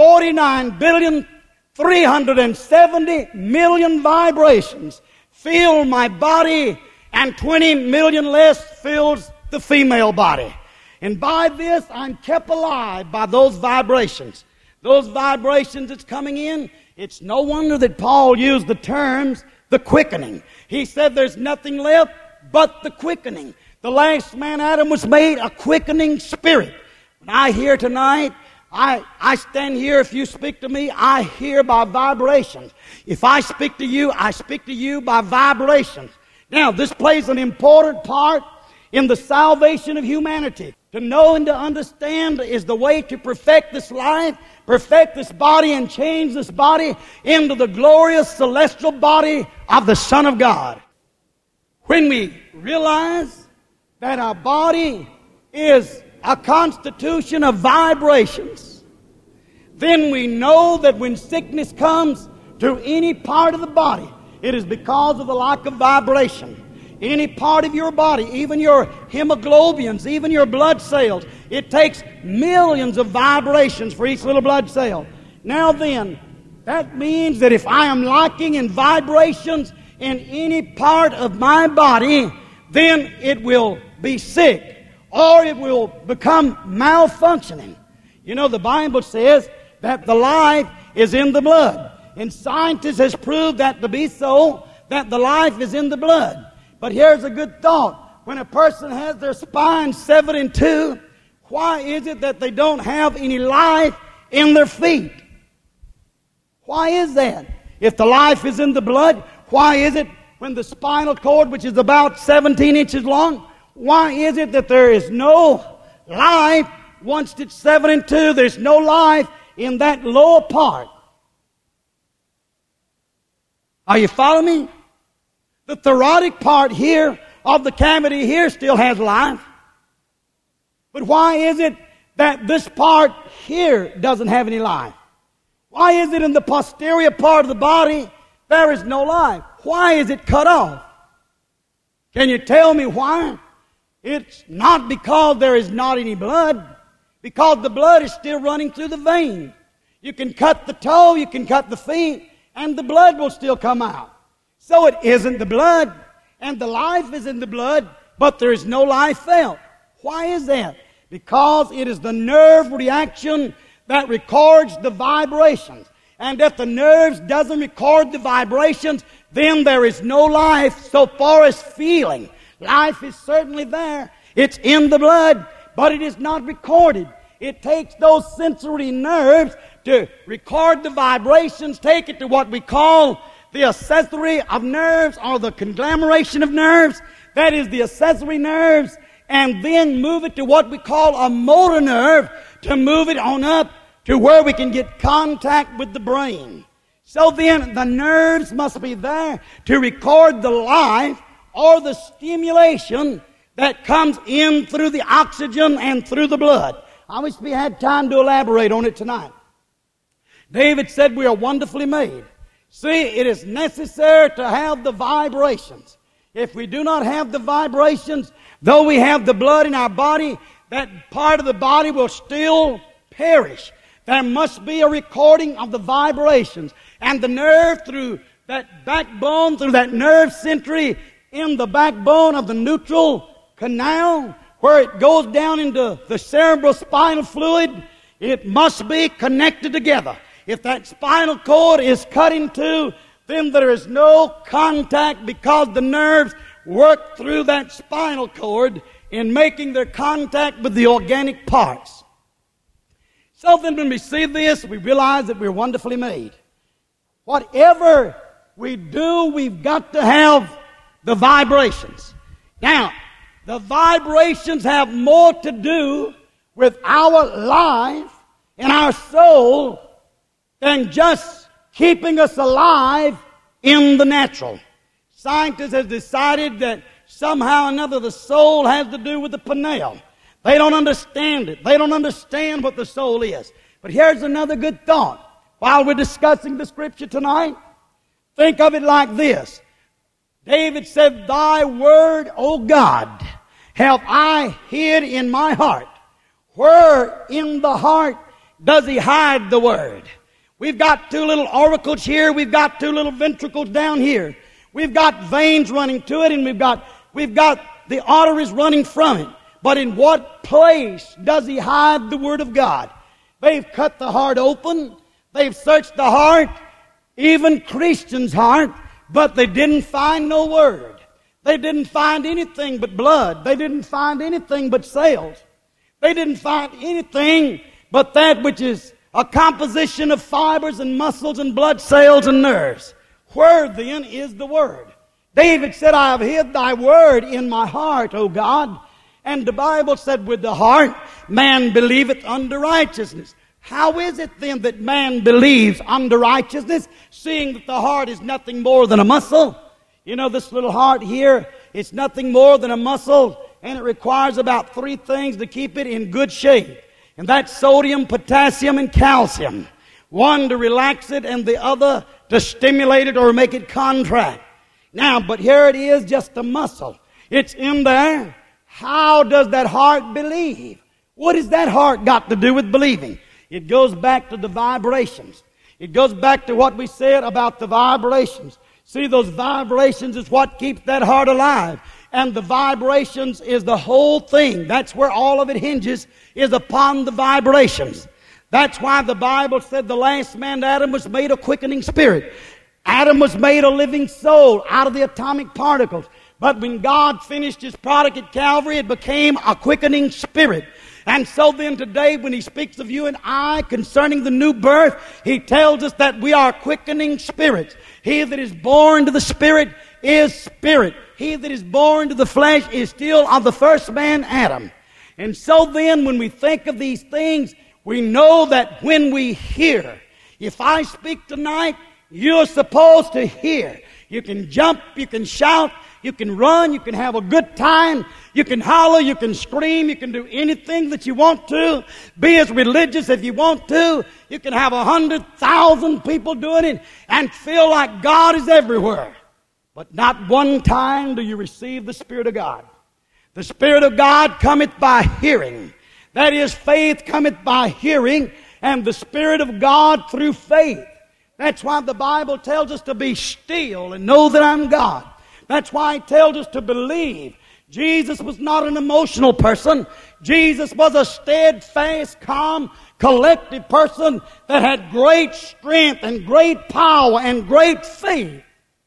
49,370,000,000 vibrations fill my body, and 20 million less fills the female body. And by this, I'm kept alive by those vibrations. Those vibrations that's coming in, it's no wonder that Paul used the terms, the quickening. He said there's nothing left but the quickening. The last man, Adam, was made a quickening spirit. When I hear tonight, I stand here. If you speak to me, I hear by vibrations. If I speak to you, I speak to you by vibrations. Now, this plays an important part in the salvation of humanity. To know and to understand is the way to perfect this life, perfect this body, and change this body into the glorious celestial body of the Son of God. When we realize that our body is a constitution of vibrations, then we know that when sickness comes to any part of the body, it is because of the lack of vibration. Any part of your body, even your hemoglobins, even your blood cells, it takes millions of vibrations for each little blood cell. Now then, that means that if I am lacking in vibrations in any part of my body, then it will be sick or it will become malfunctioning. You know, the Bible says that the life is in the blood. And scientists has proved that to be so, that the life is in the blood. But here's a good thought. When a person has their spine severed in two, why is it that they don't have any life in their feet? Why is that? If the life is in the blood, why is it when the spinal cord, which is about 17 inches long, why is it that there is no life once it's severed in two? There's no life in that lower part. Are you following me? The thoracic part here of the cavity here still has life. But why is it that this part here doesn't have any life? Why is it in the posterior part of the body there is no life? Why is it cut off? Can you tell me why? It's not because there is not any blood, because the blood is still running through the vein. You can cut the toe, you can cut the feet, and the blood will still come out. So it isn't the blood, and the life is in the blood, but there is no life felt. Why is that? Because it is the nerve reaction that records the vibrations. And if the nerves doesn't record the vibrations, then there is no life so far as feeling. Life is certainly there. It's in the blood, but it is not recorded. It takes those sensory nerves to record the vibrations, take it to what we call the accessory of nerves, or the conglomeration of nerves. That is the accessory nerves, and then move it to what we call a motor nerve to move it on up to where we can get contact with the brain. So then the nerves must be there to record the life or the stimulation that comes in through the oxygen and through the blood. I wish we had time to elaborate on it tonight. David said we are wonderfully made. See, it is necessary to have the vibrations. If we do not have the vibrations, though we have the blood in our body, that part of the body will still perish. There must be a recording of the vibrations. And the nerve through that backbone, through that nerve century in the backbone of the neutral canal, where it goes down into the cerebral spinal fluid, it must be connected together. If that spinal cord is cut in two, then there is no contact, because the nerves work through that spinal cord in making their contact with the organic parts. So then when we see this, we realize that we're wonderfully made. Whatever we do, we've got to have the vibrations. Now, the vibrations have more to do with our life and our soul than just keeping us alive in the natural. Scientists have decided that somehow or another the soul has to do with the pineal. They don't understand it. They don't understand what the soul is. But here's another good thought. While we're discussing the Scripture tonight, think of it like this. David said, Thy word, O God, have I hid in my heart. Where in the heart does he hide the word? We've got two little auricles here. We've got two little ventricles down here. We've got veins running to it, and we've got the arteries running from it. But in what place does he hide the word of God? They've cut the heart open. They've searched the heart, even Christians' heart, but they didn't find no word. They didn't find anything but blood. They didn't find anything but cells. They didn't find anything but that which is a composition of fibers and muscles and blood cells and nerves. Where then is the word? David said, I have hid thy word in my heart, O God. And the Bible said, with the heart man believeth unto righteousness. How is it then that man believes unto righteousness, seeing that the heart is nothing more than a muscle? You know, this little heart here, it's nothing more than a muscle, and it requires about 3 things to keep it in good shape. And that's sodium, potassium, and calcium. One to relax it, and the other to stimulate it or make it contract. Now, but here it is, just a muscle. It's in there. How does that heart believe? What has that heart got to do with believing? It goes back to the vibrations. It goes back to what we said about the vibrations. See, those vibrations is what keeps that heart alive. And the vibrations is the whole thing. That's where all of it hinges, is upon the vibrations. That's why the Bible said the last man, Adam, was made a quickening spirit. Adam was made a living soul out of the atomic particles. But when God finished His product at Calvary, it became a quickening spirit. And so then today, when He speaks of you and I concerning the new birth, He tells us that we are quickening spirits. He that is born to the Spirit is spirit. He that is born to the flesh is still of the first man, Adam. And so then, when we think of these things, we know that when we hear, if I speak tonight, you're supposed to hear. You can jump, you can shout, you can run, you can have a good time, you can holler, you can scream, you can do anything that you want to. Be as religious if you want to. You can have 100,000 people doing it and feel like God is everywhere. But not one time do you receive the Spirit of God. The Spirit of God cometh by hearing. That is, faith cometh by hearing, and the Spirit of God through faith. That's why the Bible tells us to be still and know that I'm God. That's why He tells us to believe. Jesus was not an emotional person. Jesus was a steadfast, calm, collected person that had great strength and great power and great faith.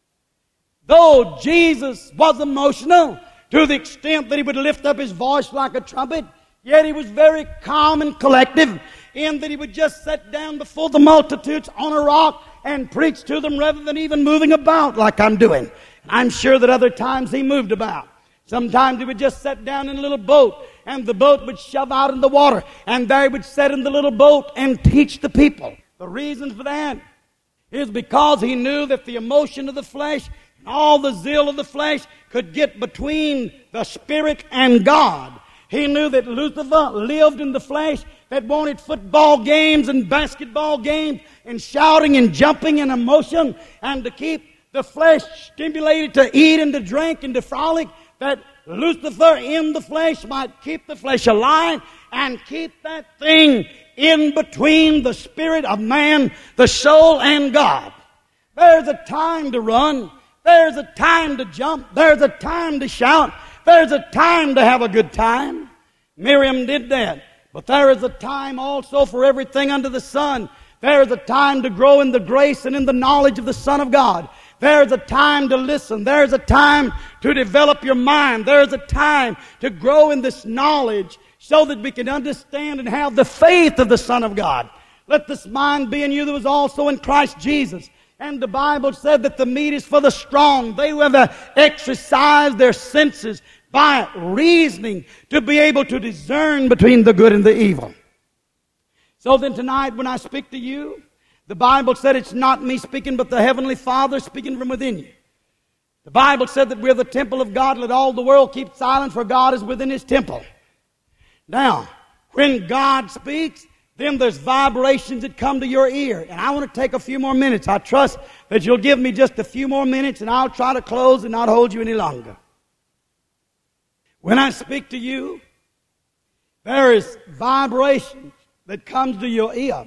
Though Jesus was emotional to the extent that He would lift up His voice like a trumpet, yet He was very calm and collective in that He would just sit down before the multitudes on a rock and preach to them rather than even moving about like I'm doing. I'm sure that other times He moved about. Sometimes He would just sit down in a little boat, and the boat would shove out in the water, and there He would sit in the little boat and teach the people. The reason for that is because He knew that the emotion of the flesh and all the zeal of the flesh could get between the Spirit and God. He knew that Lucifer lived in the flesh, that wanted football games and basketball games and shouting and jumping and emotion, and to keep the flesh stimulated to eat and to drink and to frolic, that Lucifer in the flesh might keep the flesh alive and keep that thing in between the spirit of man, the soul, and God. There's a time to run. There's a time to jump. There's a time to shout. There's a time to have a good time. Miriam did that. But there is a time also for everything under the sun. There is a time to grow in the grace and in the knowledge of the Son of God. There's a time to listen. There's a time to develop your mind. There's a time to grow in this knowledge so that we can understand and have the faith of the Son of God. Let this mind be in you that was also in Christ Jesus. And the Bible said that the meat is for the strong. They who have exercised their senses by reasoning to be able to discern between the good and the evil. So then tonight when I speak to you, the Bible said it's not me speaking, but the Heavenly Father speaking from within you. The Bible said that we're the temple of God. Let all the world keep silent, for God is within His temple. Now, when God speaks, then there's vibrations that come to your ear. And I want to take a few more minutes. I trust that you'll give me just a few more minutes, and I'll try to close and not hold you any longer. When I speak to you, there is vibrations that comes to your ear.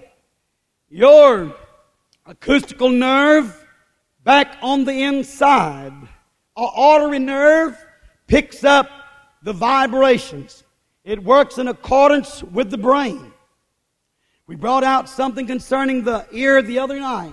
Your acoustical nerve back on the inside, or auditory nerve, picks up the vibrations. It works in accordance with the brain. We brought out something concerning the ear the other night.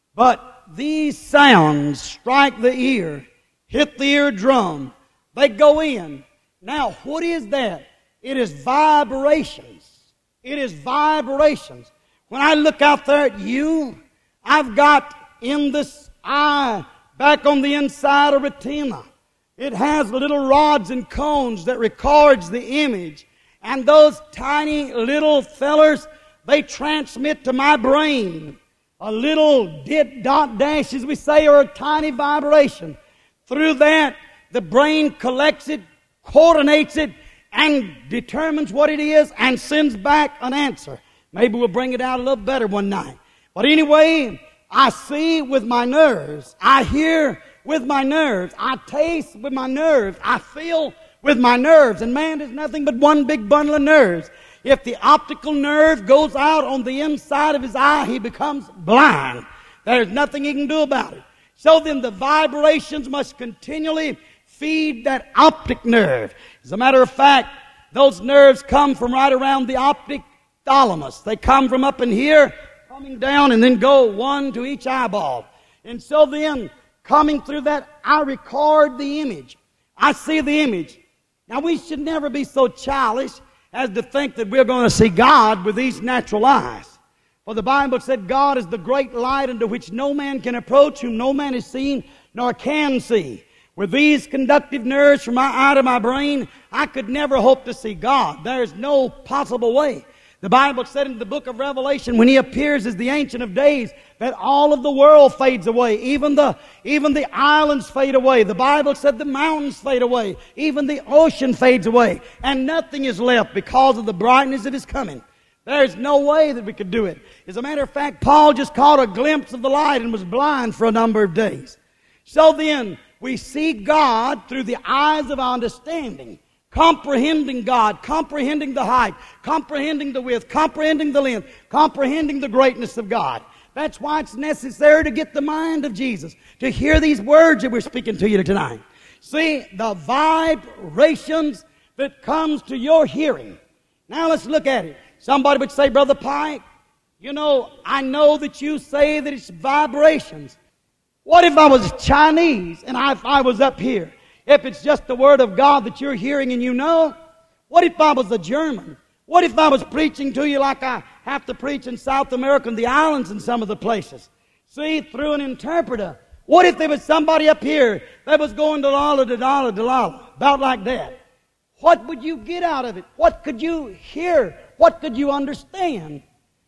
But these sounds strike the ear, hit the eardrum. They go in. Now, what is that? It is vibrations. It is vibrations. When I look out there at you, I've got in this eye, back on the inside, a retina. It has little rods and cones that records the image. And those tiny little fellers, they transmit to my brain a little dot dash, as we say, or a tiny vibration. Through that, the brain collects it, coordinates it, and determines what it is and sends back an answer. Maybe we'll bring it out a little better one night. But anyway, I see with my nerves. I hear with my nerves. I taste with my nerves. I feel with my nerves. And man is nothing but one big bundle of nerves. If the optical nerve goes out on the inside of his eye, he becomes blind. There's nothing he can do about it. So then the vibrations must continually feed that optic nerve. As a matter of fact, those nerves come from right around the optic thalamus. They come from up in here, coming down, and then go one to each eyeball. And so then, coming through that, I record the image. I see the image. Now, we should never be so childish as to think that we're going to see God with these natural eyes. For the Bible said God is the great light into which no man can approach, whom no man has seen nor can see. With these conductive nerves from my eye to my brain, I could never hope to see God. There is no possible way. The Bible said in the book of Revelation, when He appears as the Ancient of Days, that all of the world fades away. Even the islands fade away. The Bible said the mountains fade away. Even the ocean fades away. And nothing is left because of the brightness of His coming. There's no way that we could do it. As a matter of fact, Paul just caught a glimpse of the light and was blind for a number of days. So then, we see God through the eyes of our understanding, comprehending God, comprehending the height, comprehending the width, comprehending the length, comprehending the greatness of God. That's why it's necessary to get the mind of Jesus, to hear these words that we're speaking to you tonight. See, the vibrations that comes to your hearing. Now let's look at it. Somebody would say, Brother Pike, you know, I know that you say that it's vibrations. What if I was Chinese and if I was up here? If it's just the Word of God that you're hearing and you know? What if I was a German? What if I was preaching to you like I have to preach in South America and the islands and some of the places? See, through an interpreter. What if there was somebody up here that was going dalala, dalala, dalala, about like that? What would you get out of it? What could you hear? What could you understand?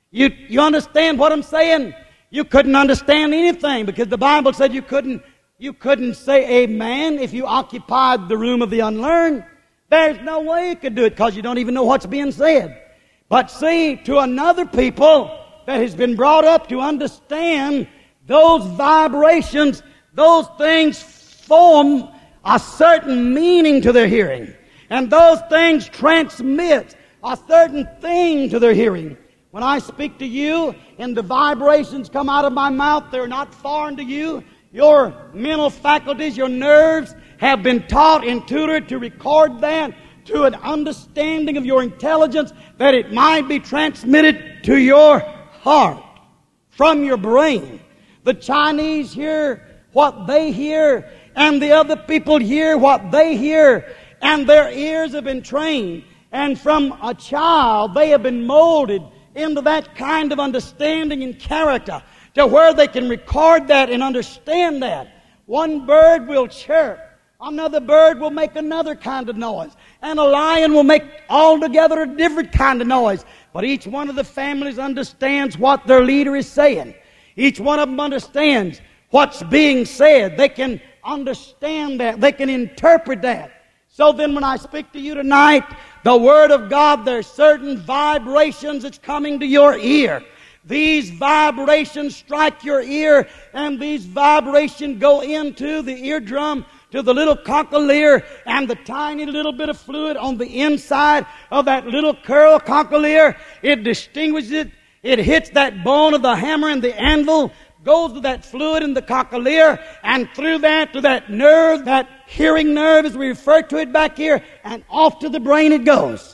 You understand what I'm saying? You couldn't understand anything because the Bible said you couldn't say amen if you occupied the room of the unlearned. There's no way you could do it because you don't even know what's being said. But see, to another people that has been brought up to understand those vibrations, those things form a certain meaning to their hearing. And those things transmit a certain thing to their hearing. When I speak to you and the vibrations come out of my mouth, they're not foreign to you. Your mental faculties, your nerves have been taught and tutored to record that to an understanding of your intelligence that it might be transmitted to your heart from your brain. The Chinese hear what they hear, and the other people hear what they hear, and their ears have been trained. And from a child, they have been molded into that kind of understanding and character to where they can record that and understand that. One bird will chirp. Another bird will make another kind of noise. And a lion will make altogether a different kind of noise. But each one of the families understands what their leader is saying. Each one of them understands what's being said. They can understand that. They can interpret that. So then when I speak to you tonight, the Word of God, there's certain vibrations that's coming to your ear. These vibrations strike your ear, and these vibrations go into the eardrum, to the little cochlear, and the tiny little bit of fluid on the inside of that little curl cochlear, it distinguishes it. It hits that bone of the hammer and the anvil, goes to that fluid in the cochlear, and through that to that nerve, that hearing nerve as we refer to it back here, and off to the brain it goes.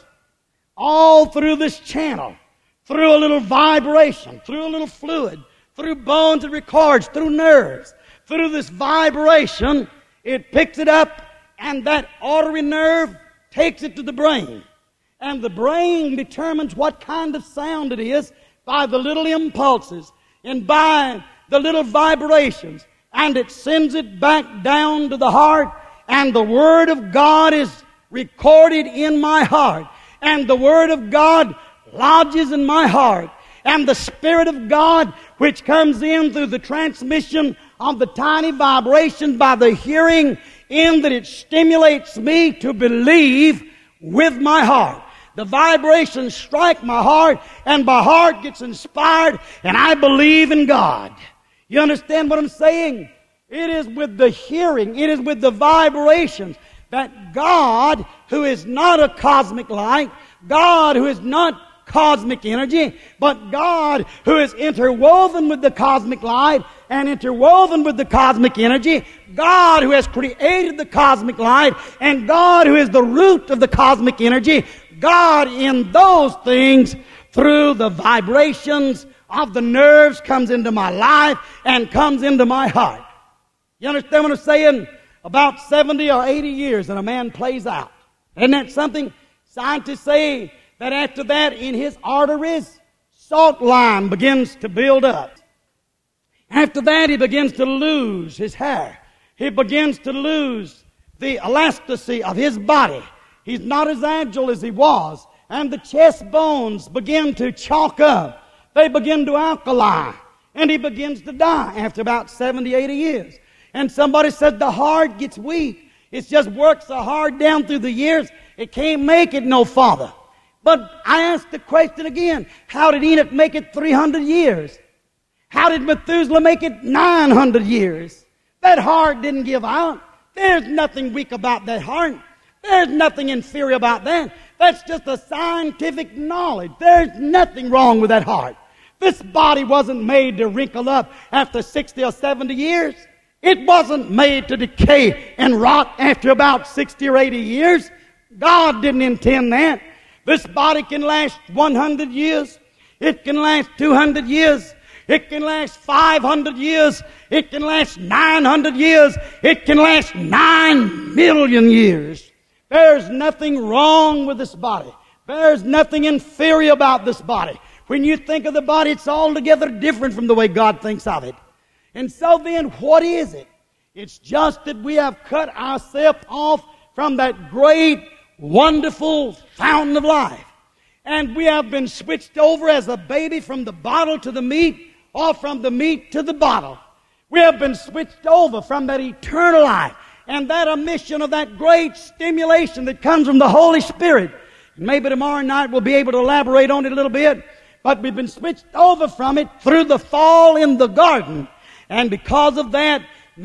All through this channel, through a little vibration, through a little fluid, through bones it records, through nerves. Through this vibration, it picks it up, and that artery nerve takes it to the brain. And the brain determines what kind of sound it is by the little impulses and by the little vibrations. And it sends it back down to the heart, and the Word of God is recorded in my heart. And the Word of God lodges in my heart. And the Spirit of God, which comes in through the transmission of the tiny vibration by the hearing, in that it stimulates me to believe with my heart. The vibrations strike my heart, and my heart gets inspired, and I believe in God. You understand what I'm saying? It is with the hearing, it is with the vibrations that God, who is not a cosmic light, God who is not cosmic energy, but God who is interwoven with the cosmic light and interwoven with the cosmic energy, God who has created the cosmic light, and God who is the root of the cosmic energy, God in those things through the vibrations of the nerves comes into my life and comes into my heart. You understand what I'm saying? About 70 or 80 years and a man plays out. Isn't that something? Scientists say that after that, in his arteries, salt lime begins to build up. After that, he begins to lose his hair. He begins to lose the elasticity of his body. He's not as agile as he was. And the chest bones begin to chalk up. They begin to alkali. And he begins to die after about 70, 80 years. And somebody said the heart gets weak. It just works so hard down through the years, it can't make it no farther. But I asked the question again, how did Enoch make it 300 years? How did Methuselah make it 900 years? That heart didn't give out. There's nothing weak about that heart. There's nothing inferior about that. That's just a scientific knowledge. There's nothing wrong with that heart. This body wasn't made to wrinkle up after 60 or 70 years. It wasn't made to decay and rot after about 60 or 80 years. God didn't intend that. This body can last 100 years. It can last 200 years. It can last 500 years. It can last 900 years. It can last 9 million years. There's nothing wrong with this body. There's nothing inferior about this body. When you think of the body, it's altogether different from the way God thinks of it. And so then, what is it? It's just that we have cut ourselves off from that great, wonderful fountain of life. And we have been switched over as a baby from the bottle to the meat, or from the meat to the bottle. We have been switched over from that eternal life and that emission of that great stimulation that comes from the Holy Spirit. And maybe tomorrow night we'll be able to elaborate on it a little bit. But we've been switched over from it through the fall in the garden. And because of that,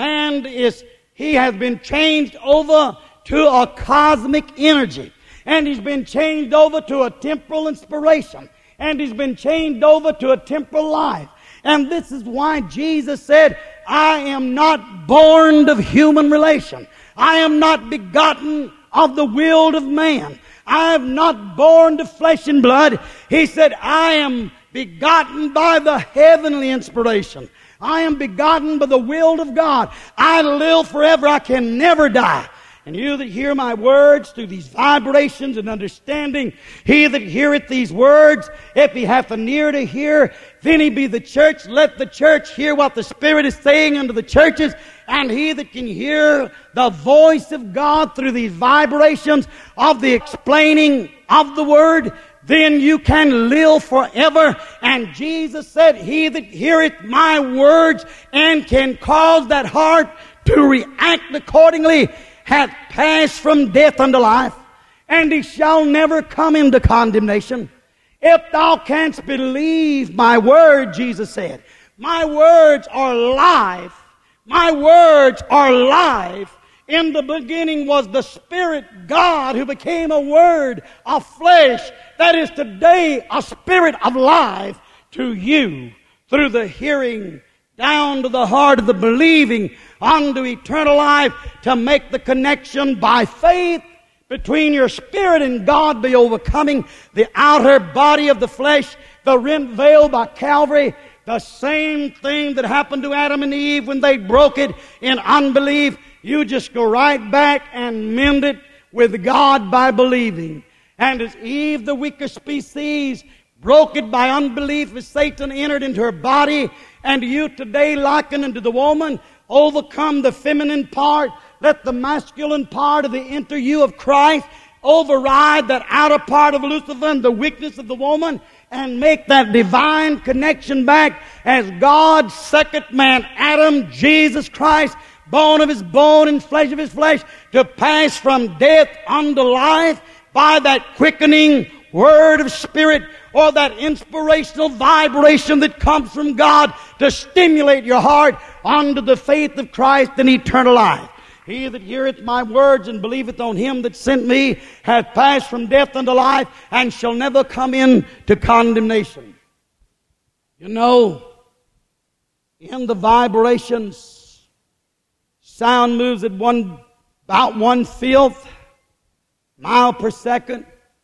he has been changed over to a cosmic energy. And he's been changed over to a temporal inspiration. And he's been changed over to a temporal life. And this is why Jesus said, I am not born of human relation. I am not begotten of the will of man. I am not born of flesh and blood. He said, I am begotten by the heavenly inspiration. I am begotten by the will of God. I live forever. I can never die. And you that hear my words through these vibrations and understanding, he that heareth these words, if he hath an ear to hear, then he be the church. Let the church hear what the Spirit is saying unto the churches. And he that can hear the voice of God through these vibrations of the explaining of the Word, then you can live forever. And Jesus said, he that heareth my words and can cause that heart to react accordingly hath passed from death unto life, and he shall never come into condemnation. If thou canst believe my word, Jesus said, my words are life. My words are life. In the beginning was the Spirit God who became a word of flesh. That is today a spirit of life to you through the hearing down to the heart of the believing unto eternal life, to make the connection by faith between your spirit and God, be overcoming the outer body of the flesh, the rent veil by Calvary. The same thing that happened to Adam and Eve when they broke it in unbelief. You just go right back and mend it with God by believing. And as Eve, the weaker species, broke it by unbelief as Satan entered into her body, and you today liken unto the woman, overcome the feminine part, let the masculine part of the enter you of Christ override that outer part of Lucifer and the weakness of the woman, and make that divine connection back as God's second man, Adam, Jesus Christ, bone of his bone and flesh of his flesh, to pass from death unto life by that quickening word of Spirit, or that inspirational vibration that comes from God to stimulate your heart unto the faith of Christ and eternal life. He that heareth my words and believeth on him that sent me hath passed from death unto life, and shall never come into condemnation. You know, in the vibrations, sound moves at about 1/5 mile per second.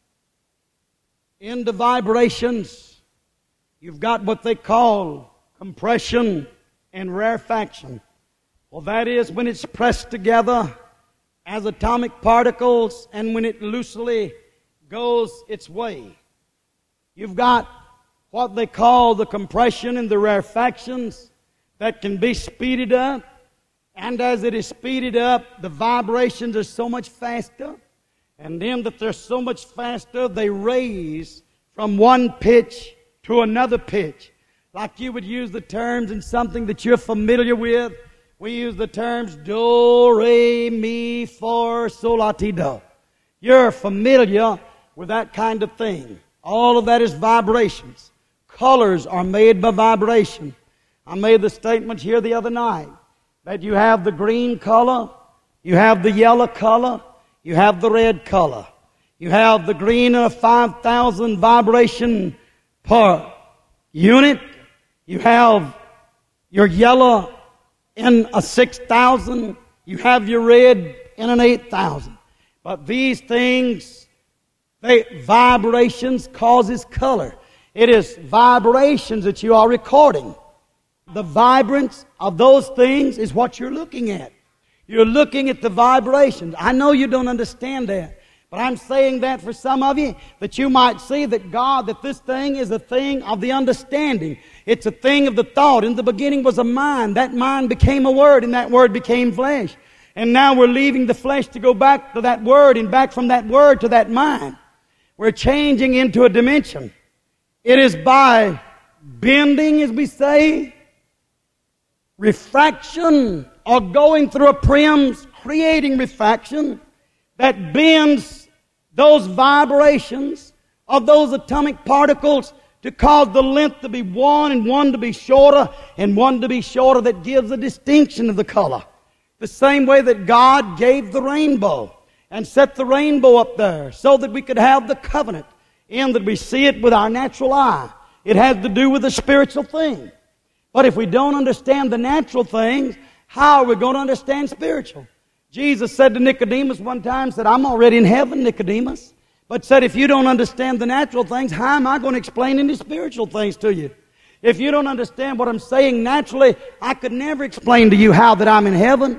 In the vibrations, you've got what they call compression and rarefaction. Well, that is when it's pressed together as atomic particles and when it loosely goes its way. You've got what they call the compression and the rarefactions that can be speeded up. And as it is speeded up, the vibrations are so much faster. And then that they're so much faster, they raise from one pitch to another pitch. Like you would use the terms in something that you're familiar with. We use the terms do, re, mi, fa, sol, la, ti, do. You're familiar with that kind of thing. All of that is vibrations. Colors are made by vibration. I made the statement here the other night that you have the green color, you have the yellow color, you have the red color. You have the green of 5,000 vibration per unit. You have your yellow in a 6,000. You have your red in an 8,000. But these things, vibrations causes color. It is vibrations that you are recording. The vibrance of those things is what you're looking at. You're looking at the vibrations. I know you don't understand that, but I'm saying that for some of you, that you might see that this thing is a thing of the understanding. It's a thing of the thought. In the beginning was a mind. That mind became a word, and that word became flesh. And now we're leaving the flesh to go back to that word, and back from that word to that mind. We're changing into a dimension. It is by bending, as we say, refraction, or going through a prems, creating refraction, that bends those vibrations of those atomic particles to cause the length to be one and one to be shorter and one to be shorter, that gives a distinction of the color. The same way that God gave the rainbow and set the rainbow up there so that we could have the covenant, in that we see it with our natural eye. It has to do with the spiritual thing. But if we don't understand the natural things, how are we going to understand spiritual? Jesus said to Nicodemus one time, said, I'm already in heaven, Nicodemus. But said, if you don't understand the natural things, how am I going to explain any spiritual things to you? If you don't understand what I'm saying naturally, I could never explain to you how that I'm in heaven.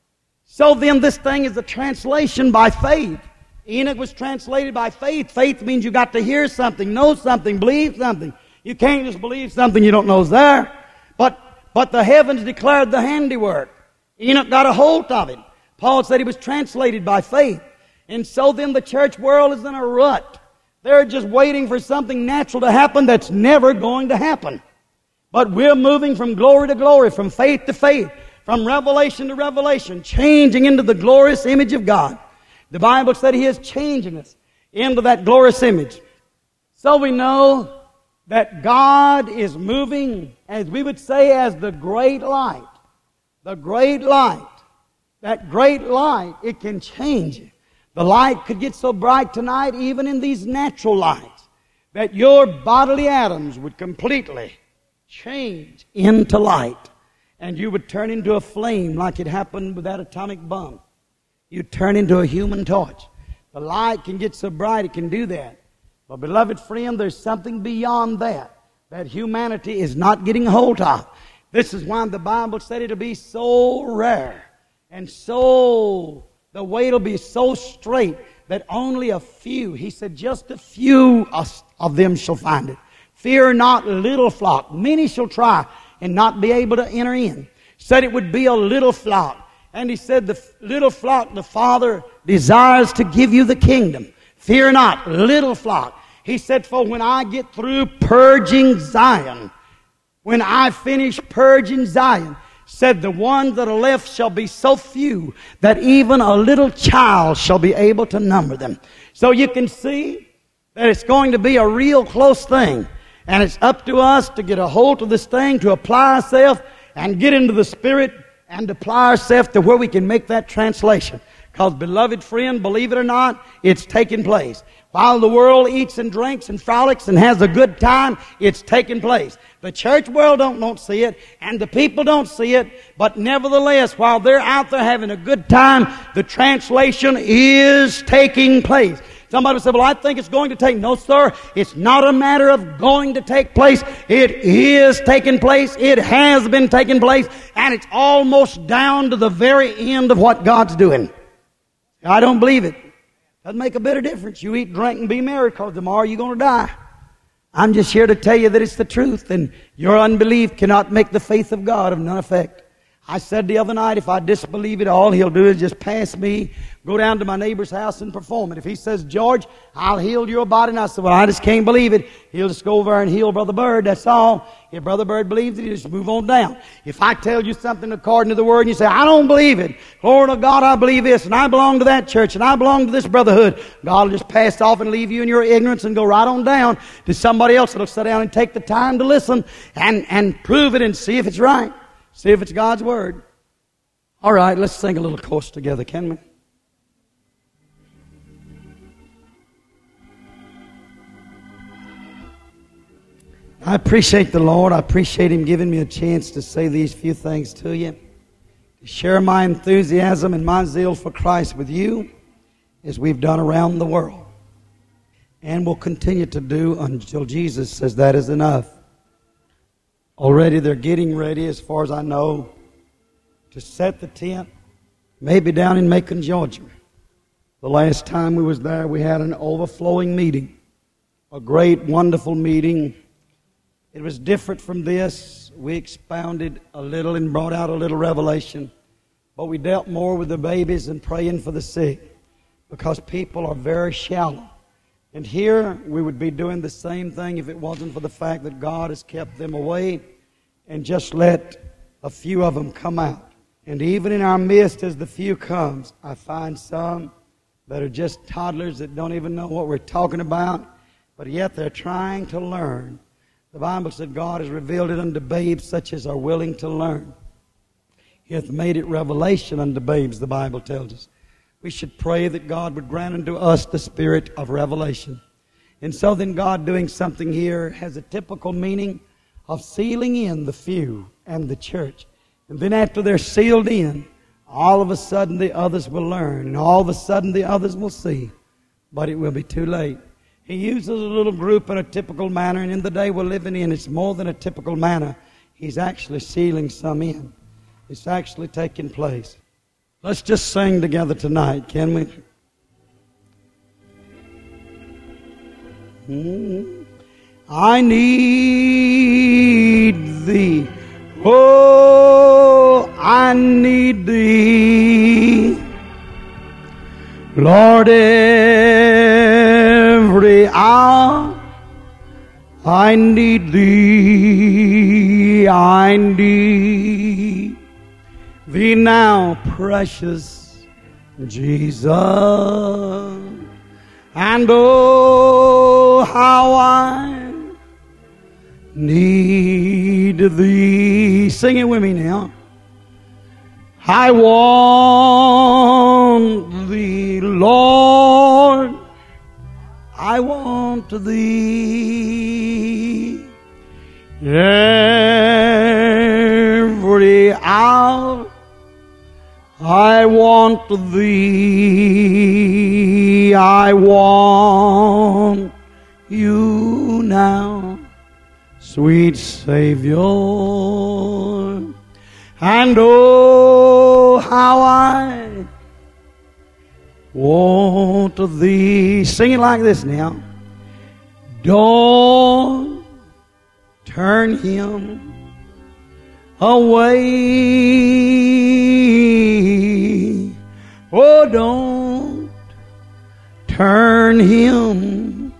So then this thing is a translation by faith. Enoch was translated by faith. Faith means you got to hear something, know something, believe something. You can't just believe something you don't know is there. But the heavens declared the handiwork. Enoch got a hold of it. Paul said he was translated by faith. And so then the church world is in a rut. They're just waiting for something natural to happen that's never going to happen. But we're moving from glory to glory, from faith to faith, from revelation to revelation, changing into the glorious image of God. The Bible said He is changing us into that glorious image. So we know that God is moving, as we would say, as the great light. The great light. That great light, it can change you. The light could get so bright tonight, even in these natural lights, that your bodily atoms would completely change into light. And you would turn into a flame like it happened with that atomic bomb. You'd turn into a human torch. The light can get so bright it can do that. But beloved friend, there's something beyond that humanity is not getting hold of. This is why the Bible said it'll be so rare and so, the way will be so straight that only a few, He said, just a few of them shall find it. Fear not, little flock. Many shall try and not be able to enter in. Said it would be a little flock. And He said, the little flock, the Father desires to give you the kingdom. Fear not, little flock. He said, for when I get through purging Zion, when I finish purging Zion, said the ones that are left shall be so few that even a little child shall be able to number them. So you can see that it's going to be a real close thing. And it's up to us to get a hold of this thing, to apply ourselves and get into the Spirit and apply ourselves to where we can make that translation. Because, beloved friend, believe it or not, it's taking place. While the world eats and drinks and frolics and has a good time, it's taking place. The church world don't see it, and the people don't see it, but nevertheless, while they're out there having a good time, the translation is taking place. Somebody said, well, I think it's going to take. No, sir, it's not a matter of going to take place. It is taking place. It has been taking place, and it's almost down to the very end of what God's doing. I don't believe it. Doesn't make a bit of difference. You eat, drink, and be merry, because tomorrow you're going to die. I'm just here to tell you that it's the truth, and your unbelief cannot make the faith of God of none effect. I said the other night, if I disbelieve it, all He'll do is just pass me, go down to my neighbor's house and perform it. If he says, George, I'll heal your body, and I said, well, I just can't believe it. He'll just go over and heal Brother Bird, that's all. If Brother Bird believes it, he'll just move on down. If I tell you something according to the Word and you say, I don't believe it, Lord of God, I believe this, and I belong to that church, and I belong to this brotherhood, God will just pass off and leave you in your ignorance and go right on down to somebody else that'll sit down and take the time to listen and prove it and see if it's right. See if it's God's Word. All right, let's sing a little chorus together, can we? I appreciate the Lord. I appreciate Him giving me a chance to say these few things to you, to share my enthusiasm and my zeal for Christ with you as we've done around the world. And will continue to do until Jesus says that is enough. Already they're getting ready, as far as I know, to set the tent, maybe down in Macon, Georgia. The last time we was there, we had an overflowing meeting, a great, wonderful meeting. It was different from this. We expounded a little and brought out a little revelation, but we dealt more with the babies and praying for the sick, because people are very shallow. And here we would be doing the same thing if it wasn't for the fact that God has kept them away and just let a few of them come out. And even in our midst, as the few comes, I find some that are just toddlers that don't even know what we're talking about, but yet they're trying to learn. The Bible said God has revealed it unto babes such as are willing to learn. He hath made it revelation unto babes, the Bible tells us. We should pray that God would grant unto us the spirit of revelation. And so then God doing something here has a typical meaning of sealing in the few and the church. And then after they're sealed in, all of a sudden the others will learn, and all of a sudden the others will see. But it will be too late. He uses a little group in a typical manner, and in the day we're living in, it's more than a typical manner. He's actually sealing some in. It's actually taking place. Let's just sing together tonight, can we? I need Thee. Oh, I need Thee. Lord, every hour I need Thee. I need Thee now, precious Jesus. And oh, how I need Thee. Sing it with me now. I want Thee, Lord. I want Thee. Every hour I want Thee. I want You now, sweet Savior. And oh, how I want Thee. Sing it like this now. Don't turn Him away. Oh, don't turn Him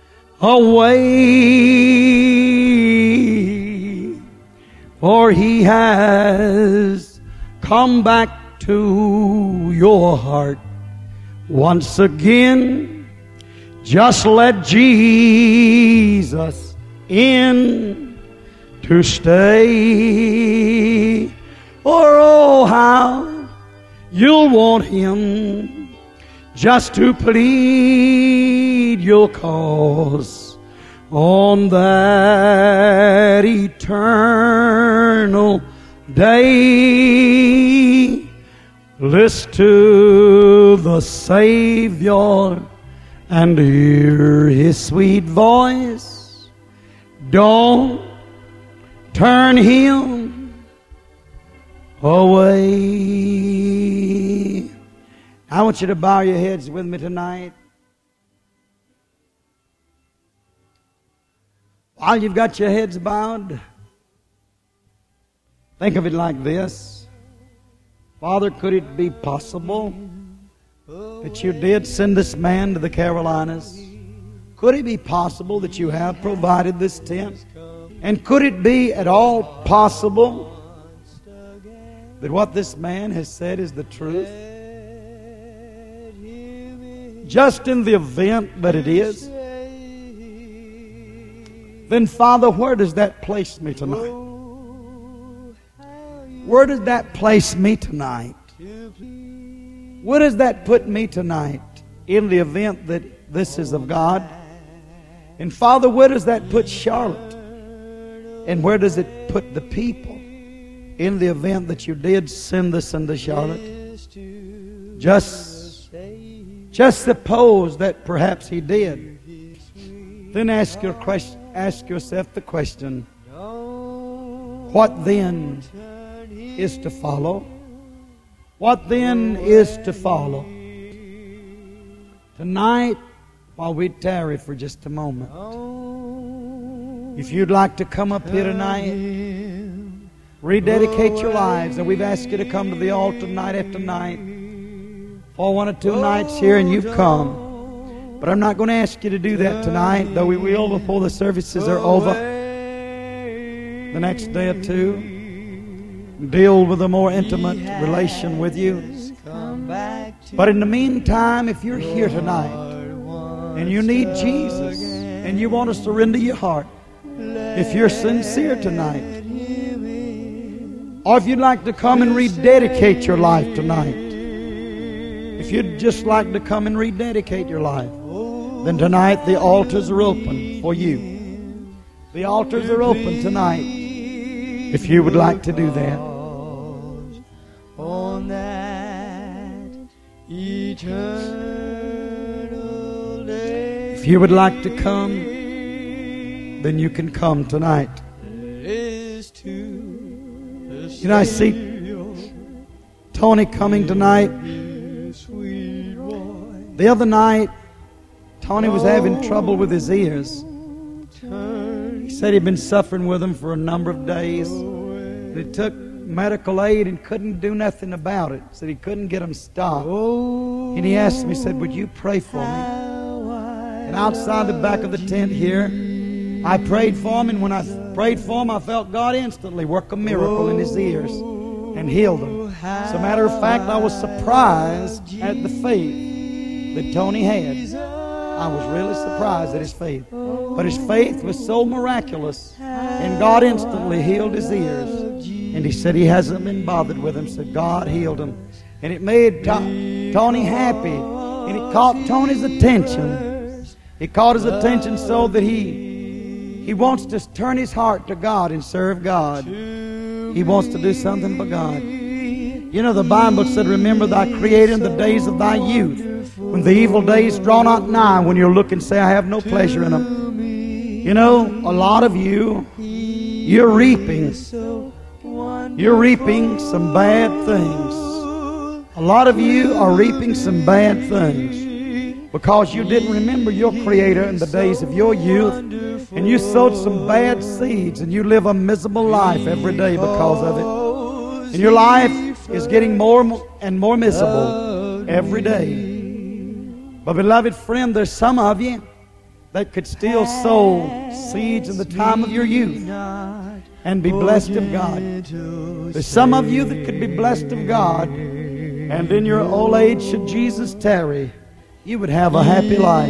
away, for He has come back to your heart once again. Just let Jesus in to stay. Or oh, how you'll want Him just to plead your cause on that eternal day. Listen to the Savior and hear His sweet voice. Don't turn Him away. I want you to bow your heads with me tonight. While you've got your heads bowed, think of it like this. Father, could it be possible that You did send this man to the Carolinas? Could it be possible that You have provided this tent? And could it be at all possible that what this man has said is the truth? Just in the event that it is, then Father, where does that place me tonight? Where does that place me tonight? Where does that put me tonight in the event that this is of God? And Father, where does that put Charlotte And where does it put the people in the event that you did send this into Charlotte? Just suppose that perhaps he did. Then ask yourself the question, what then is to follow? What then is to follow? Tonight, while we tarry for just a moment, if you'd like to come up here tonight, rededicate your lives, and we've asked you to come to the altar night after night for 1 or 2 nights here, and you've come. But I'm not going to ask you to do that tonight, though we will before the services are over. The next day or two, deal with a more intimate relation with you. But in the meantime, if you're here tonight and you need Jesus and you want to surrender your heart, if you're sincere tonight, or if you'd like to come and rededicate your life tonight, if you'd just like to come and rededicate your life, then tonight the altars are open for you. The altars are open tonight if you would like to do that. On that eternal day, if you would like to come, then you can come tonight. You know, I see Tony coming tonight. The other night, Tony was having trouble with his ears. He said he'd been suffering with them for a number of days. He took medical aid and couldn't do nothing about it. Said he couldn't get them stopped. And he asked me, said, would you pray for me? And outside the back of the tent here, I prayed for him, and when I prayed for him, I felt God instantly work a miracle in his ears and healed him. As a matter of fact, I was surprised at the faith that Tony had. I was really surprised at his faith. But his faith was so miraculous, and God instantly healed his ears. And he said he hasn't been bothered with them, said God healed him. And it made Tony happy, and it caught Tony's attention. It caught his attention so that he wants to turn his heart to God and serve God. He wants to do something for God. You know, the Bible said, remember thy Creator in the days of thy youth, when the evil days draw not nigh, when you look and say, I have no pleasure in them. You know, a lot of you, you're reaping some bad things. A lot of you are reaping some bad things because you didn't remember your Creator in the days of your youth, and you sowed some bad seeds, and you live a miserable life every day because of it. And your life is getting more and more miserable every day. But beloved friend, there's some of you that could still sow seeds in the time of your youth and be blessed of God. There's some of you that could be blessed of God, and in your old age, should Jesus tarry, you would have a happy life.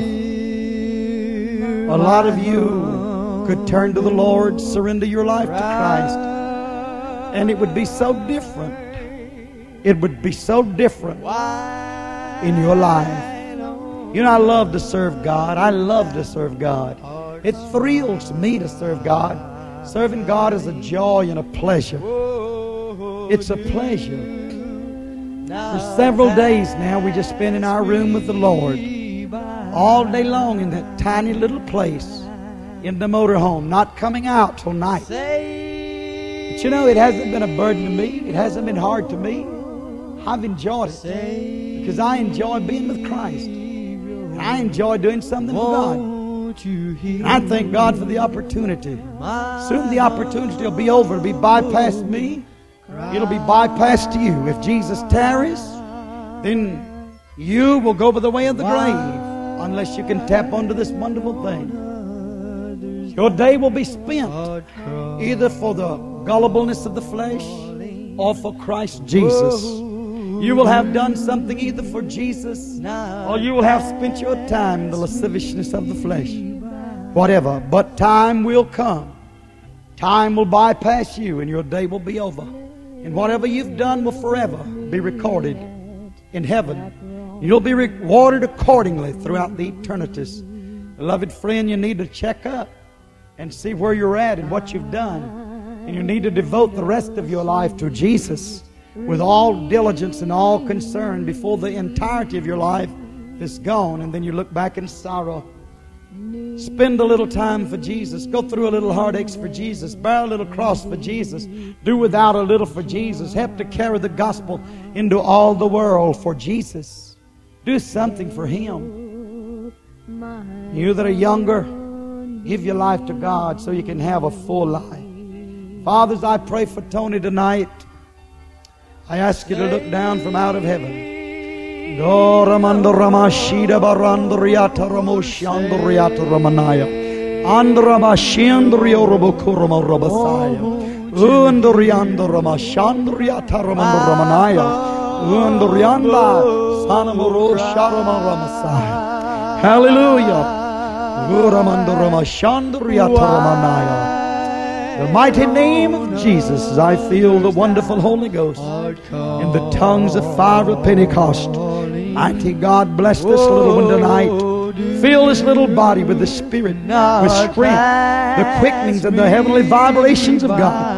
A lot of you could turn to the Lord, surrender your life to Christ, and it would be so different. It would be so different in your life. You know, I love to serve God. I love to serve God. It thrills me to serve God. Serving God is a joy and a pleasure. It's a pleasure. For several days now, we just spend in our room with the Lord. All day long in that tiny little place in the motorhome, not coming out till night. But you know, it hasn't been a burden to me. It hasn't been hard to me. I've enjoyed it because I enjoy being with Christ. And I enjoy doing something for God. And I thank God for the opportunity. Soon the opportunity will be over. It'll be bypassed me. It'll be bypassed you. If Jesus tarries, then you will go by the way of the grave unless you can tap onto this wonderful thing. Your day will be spent either for the gullibleness of the flesh or for Christ Jesus. You will have done something either for Jesus, or you will have spent your time in the lasciviousness of the flesh. Whatever. But time will come. Time will bypass you, and your day will be over. And whatever you've done will forever be recorded in heaven. You'll be rewarded accordingly throughout the eternities. Beloved friend, you need to check up. and see where you're at and what you've done. And you need to devote the rest of your life to Jesus with all diligence and all concern before the entirety of your life is gone. And then you look back in sorrow. Spend a little time for Jesus. Go through a little heartaches for Jesus. Bear a little cross for Jesus. Do without a little for Jesus. Help to carry the gospel into all the world for Jesus. Do something for Him. You that are younger, give your life to God so you can have a full life. Fathers, I pray for Tony tonight. I ask you to look down from out of heaven. Doramando Ramashida Barandriata Ramoshandriata Ramanaya Andramashindrio Robokurama Robasaya Undoriando Ramashandriata Ramando Ramanaya Undorianda Sanamoro Sharama Ramasaya. Hallelujah. Uramando Ramashandriata Ramanaya. The mighty name of Jesus, as I feel the wonderful Holy Ghost in the tongues of fire of Pentecost. Mighty God, bless this little one tonight. Fill this little body with the Spirit, with strength, the quickenings and the heavenly vibrations of God.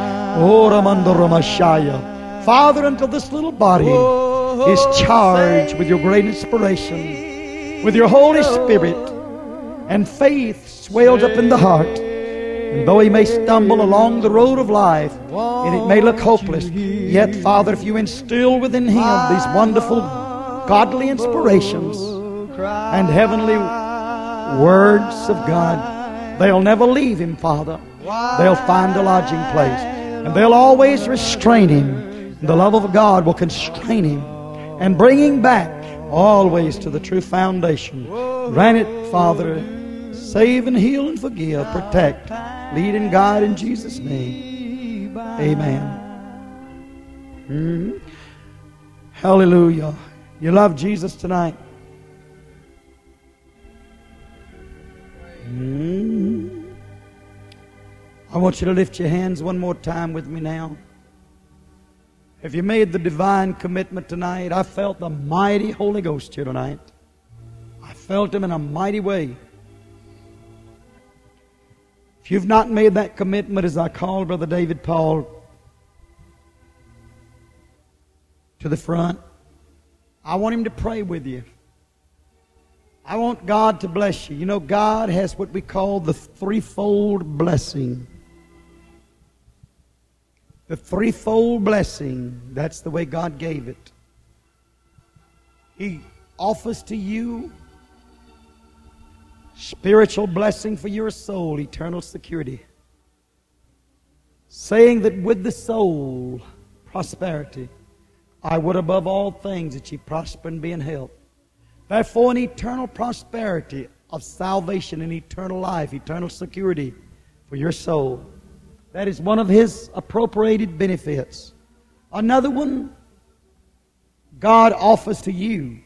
Father, until this little body is charged with your great inspiration, with your Holy Spirit, and faith swells up in the heart. And though he may stumble along the road of life, and it may look hopeless, yet, Father, if you instill within him these wonderful godly inspirations and heavenly words of God, they'll never leave him, Father. They'll find a lodging place. And they'll always restrain him. The love of God will constrain him and bring him back always to the true foundation. Grant it, Father. Save and heal and forgive, protect, lead and guide in Jesus' name. Amen. Hallelujah. You love Jesus tonight? I want you to lift your hands one more time with me now. Have you made the divine commitment tonight? I felt the mighty Holy Ghost here tonight. I felt Him in a mighty way. If you've not made that commitment, as I call Brother David Paul to the front, I want him to pray with you. I want God to bless you. You know, God has what we call the threefold blessing. The threefold blessing, that's the way God gave it. He offers to you spiritual blessing for your soul, eternal security. Saying that with the soul, prosperity. I would above all things that ye prosper and be in health. Therefore, an eternal prosperity of salvation and eternal life, eternal security for your soul. That is one of His appropriated benefits. Another one, God offers to you.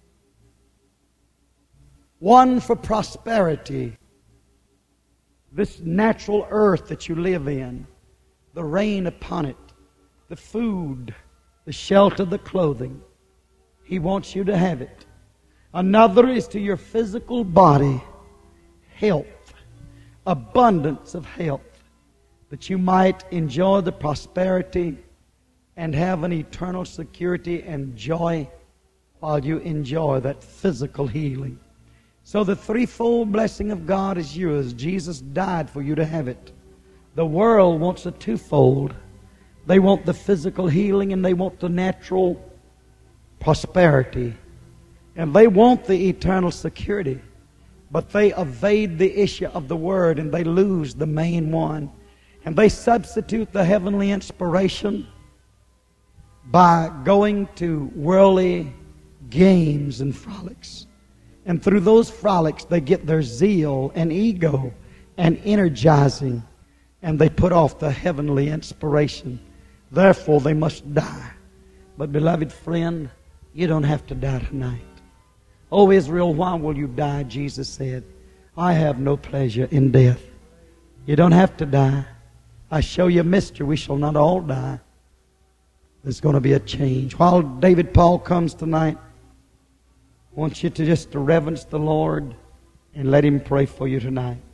One for prosperity. This natural earth that you live in. The rain upon it. The food. The shelter, the clothing. He wants you to have it. Another is to your physical body. Health. Abundance of health. That you might enjoy the prosperity and have an eternal security and joy while you enjoy that physical healing. So the threefold blessing of God is yours. Jesus died for you to have it. The world wants a twofold. They want the physical healing and they want the natural prosperity. And they want the eternal security. But they evade the issue of the Word and they lose the main one. And they substitute the heavenly inspiration by going to worldly games and frolics. And through those frolics, they get their zeal and ego and energizing. And they put off the heavenly inspiration. Therefore, they must die. But beloved friend, you don't have to die tonight. O Israel, why will you die? Jesus said, I have no pleasure in death. You don't have to die. I show you a mystery. We shall not all die. There's going to be a change. While David Paul comes tonight, I want you to just reverence the Lord and let Him pray for you tonight.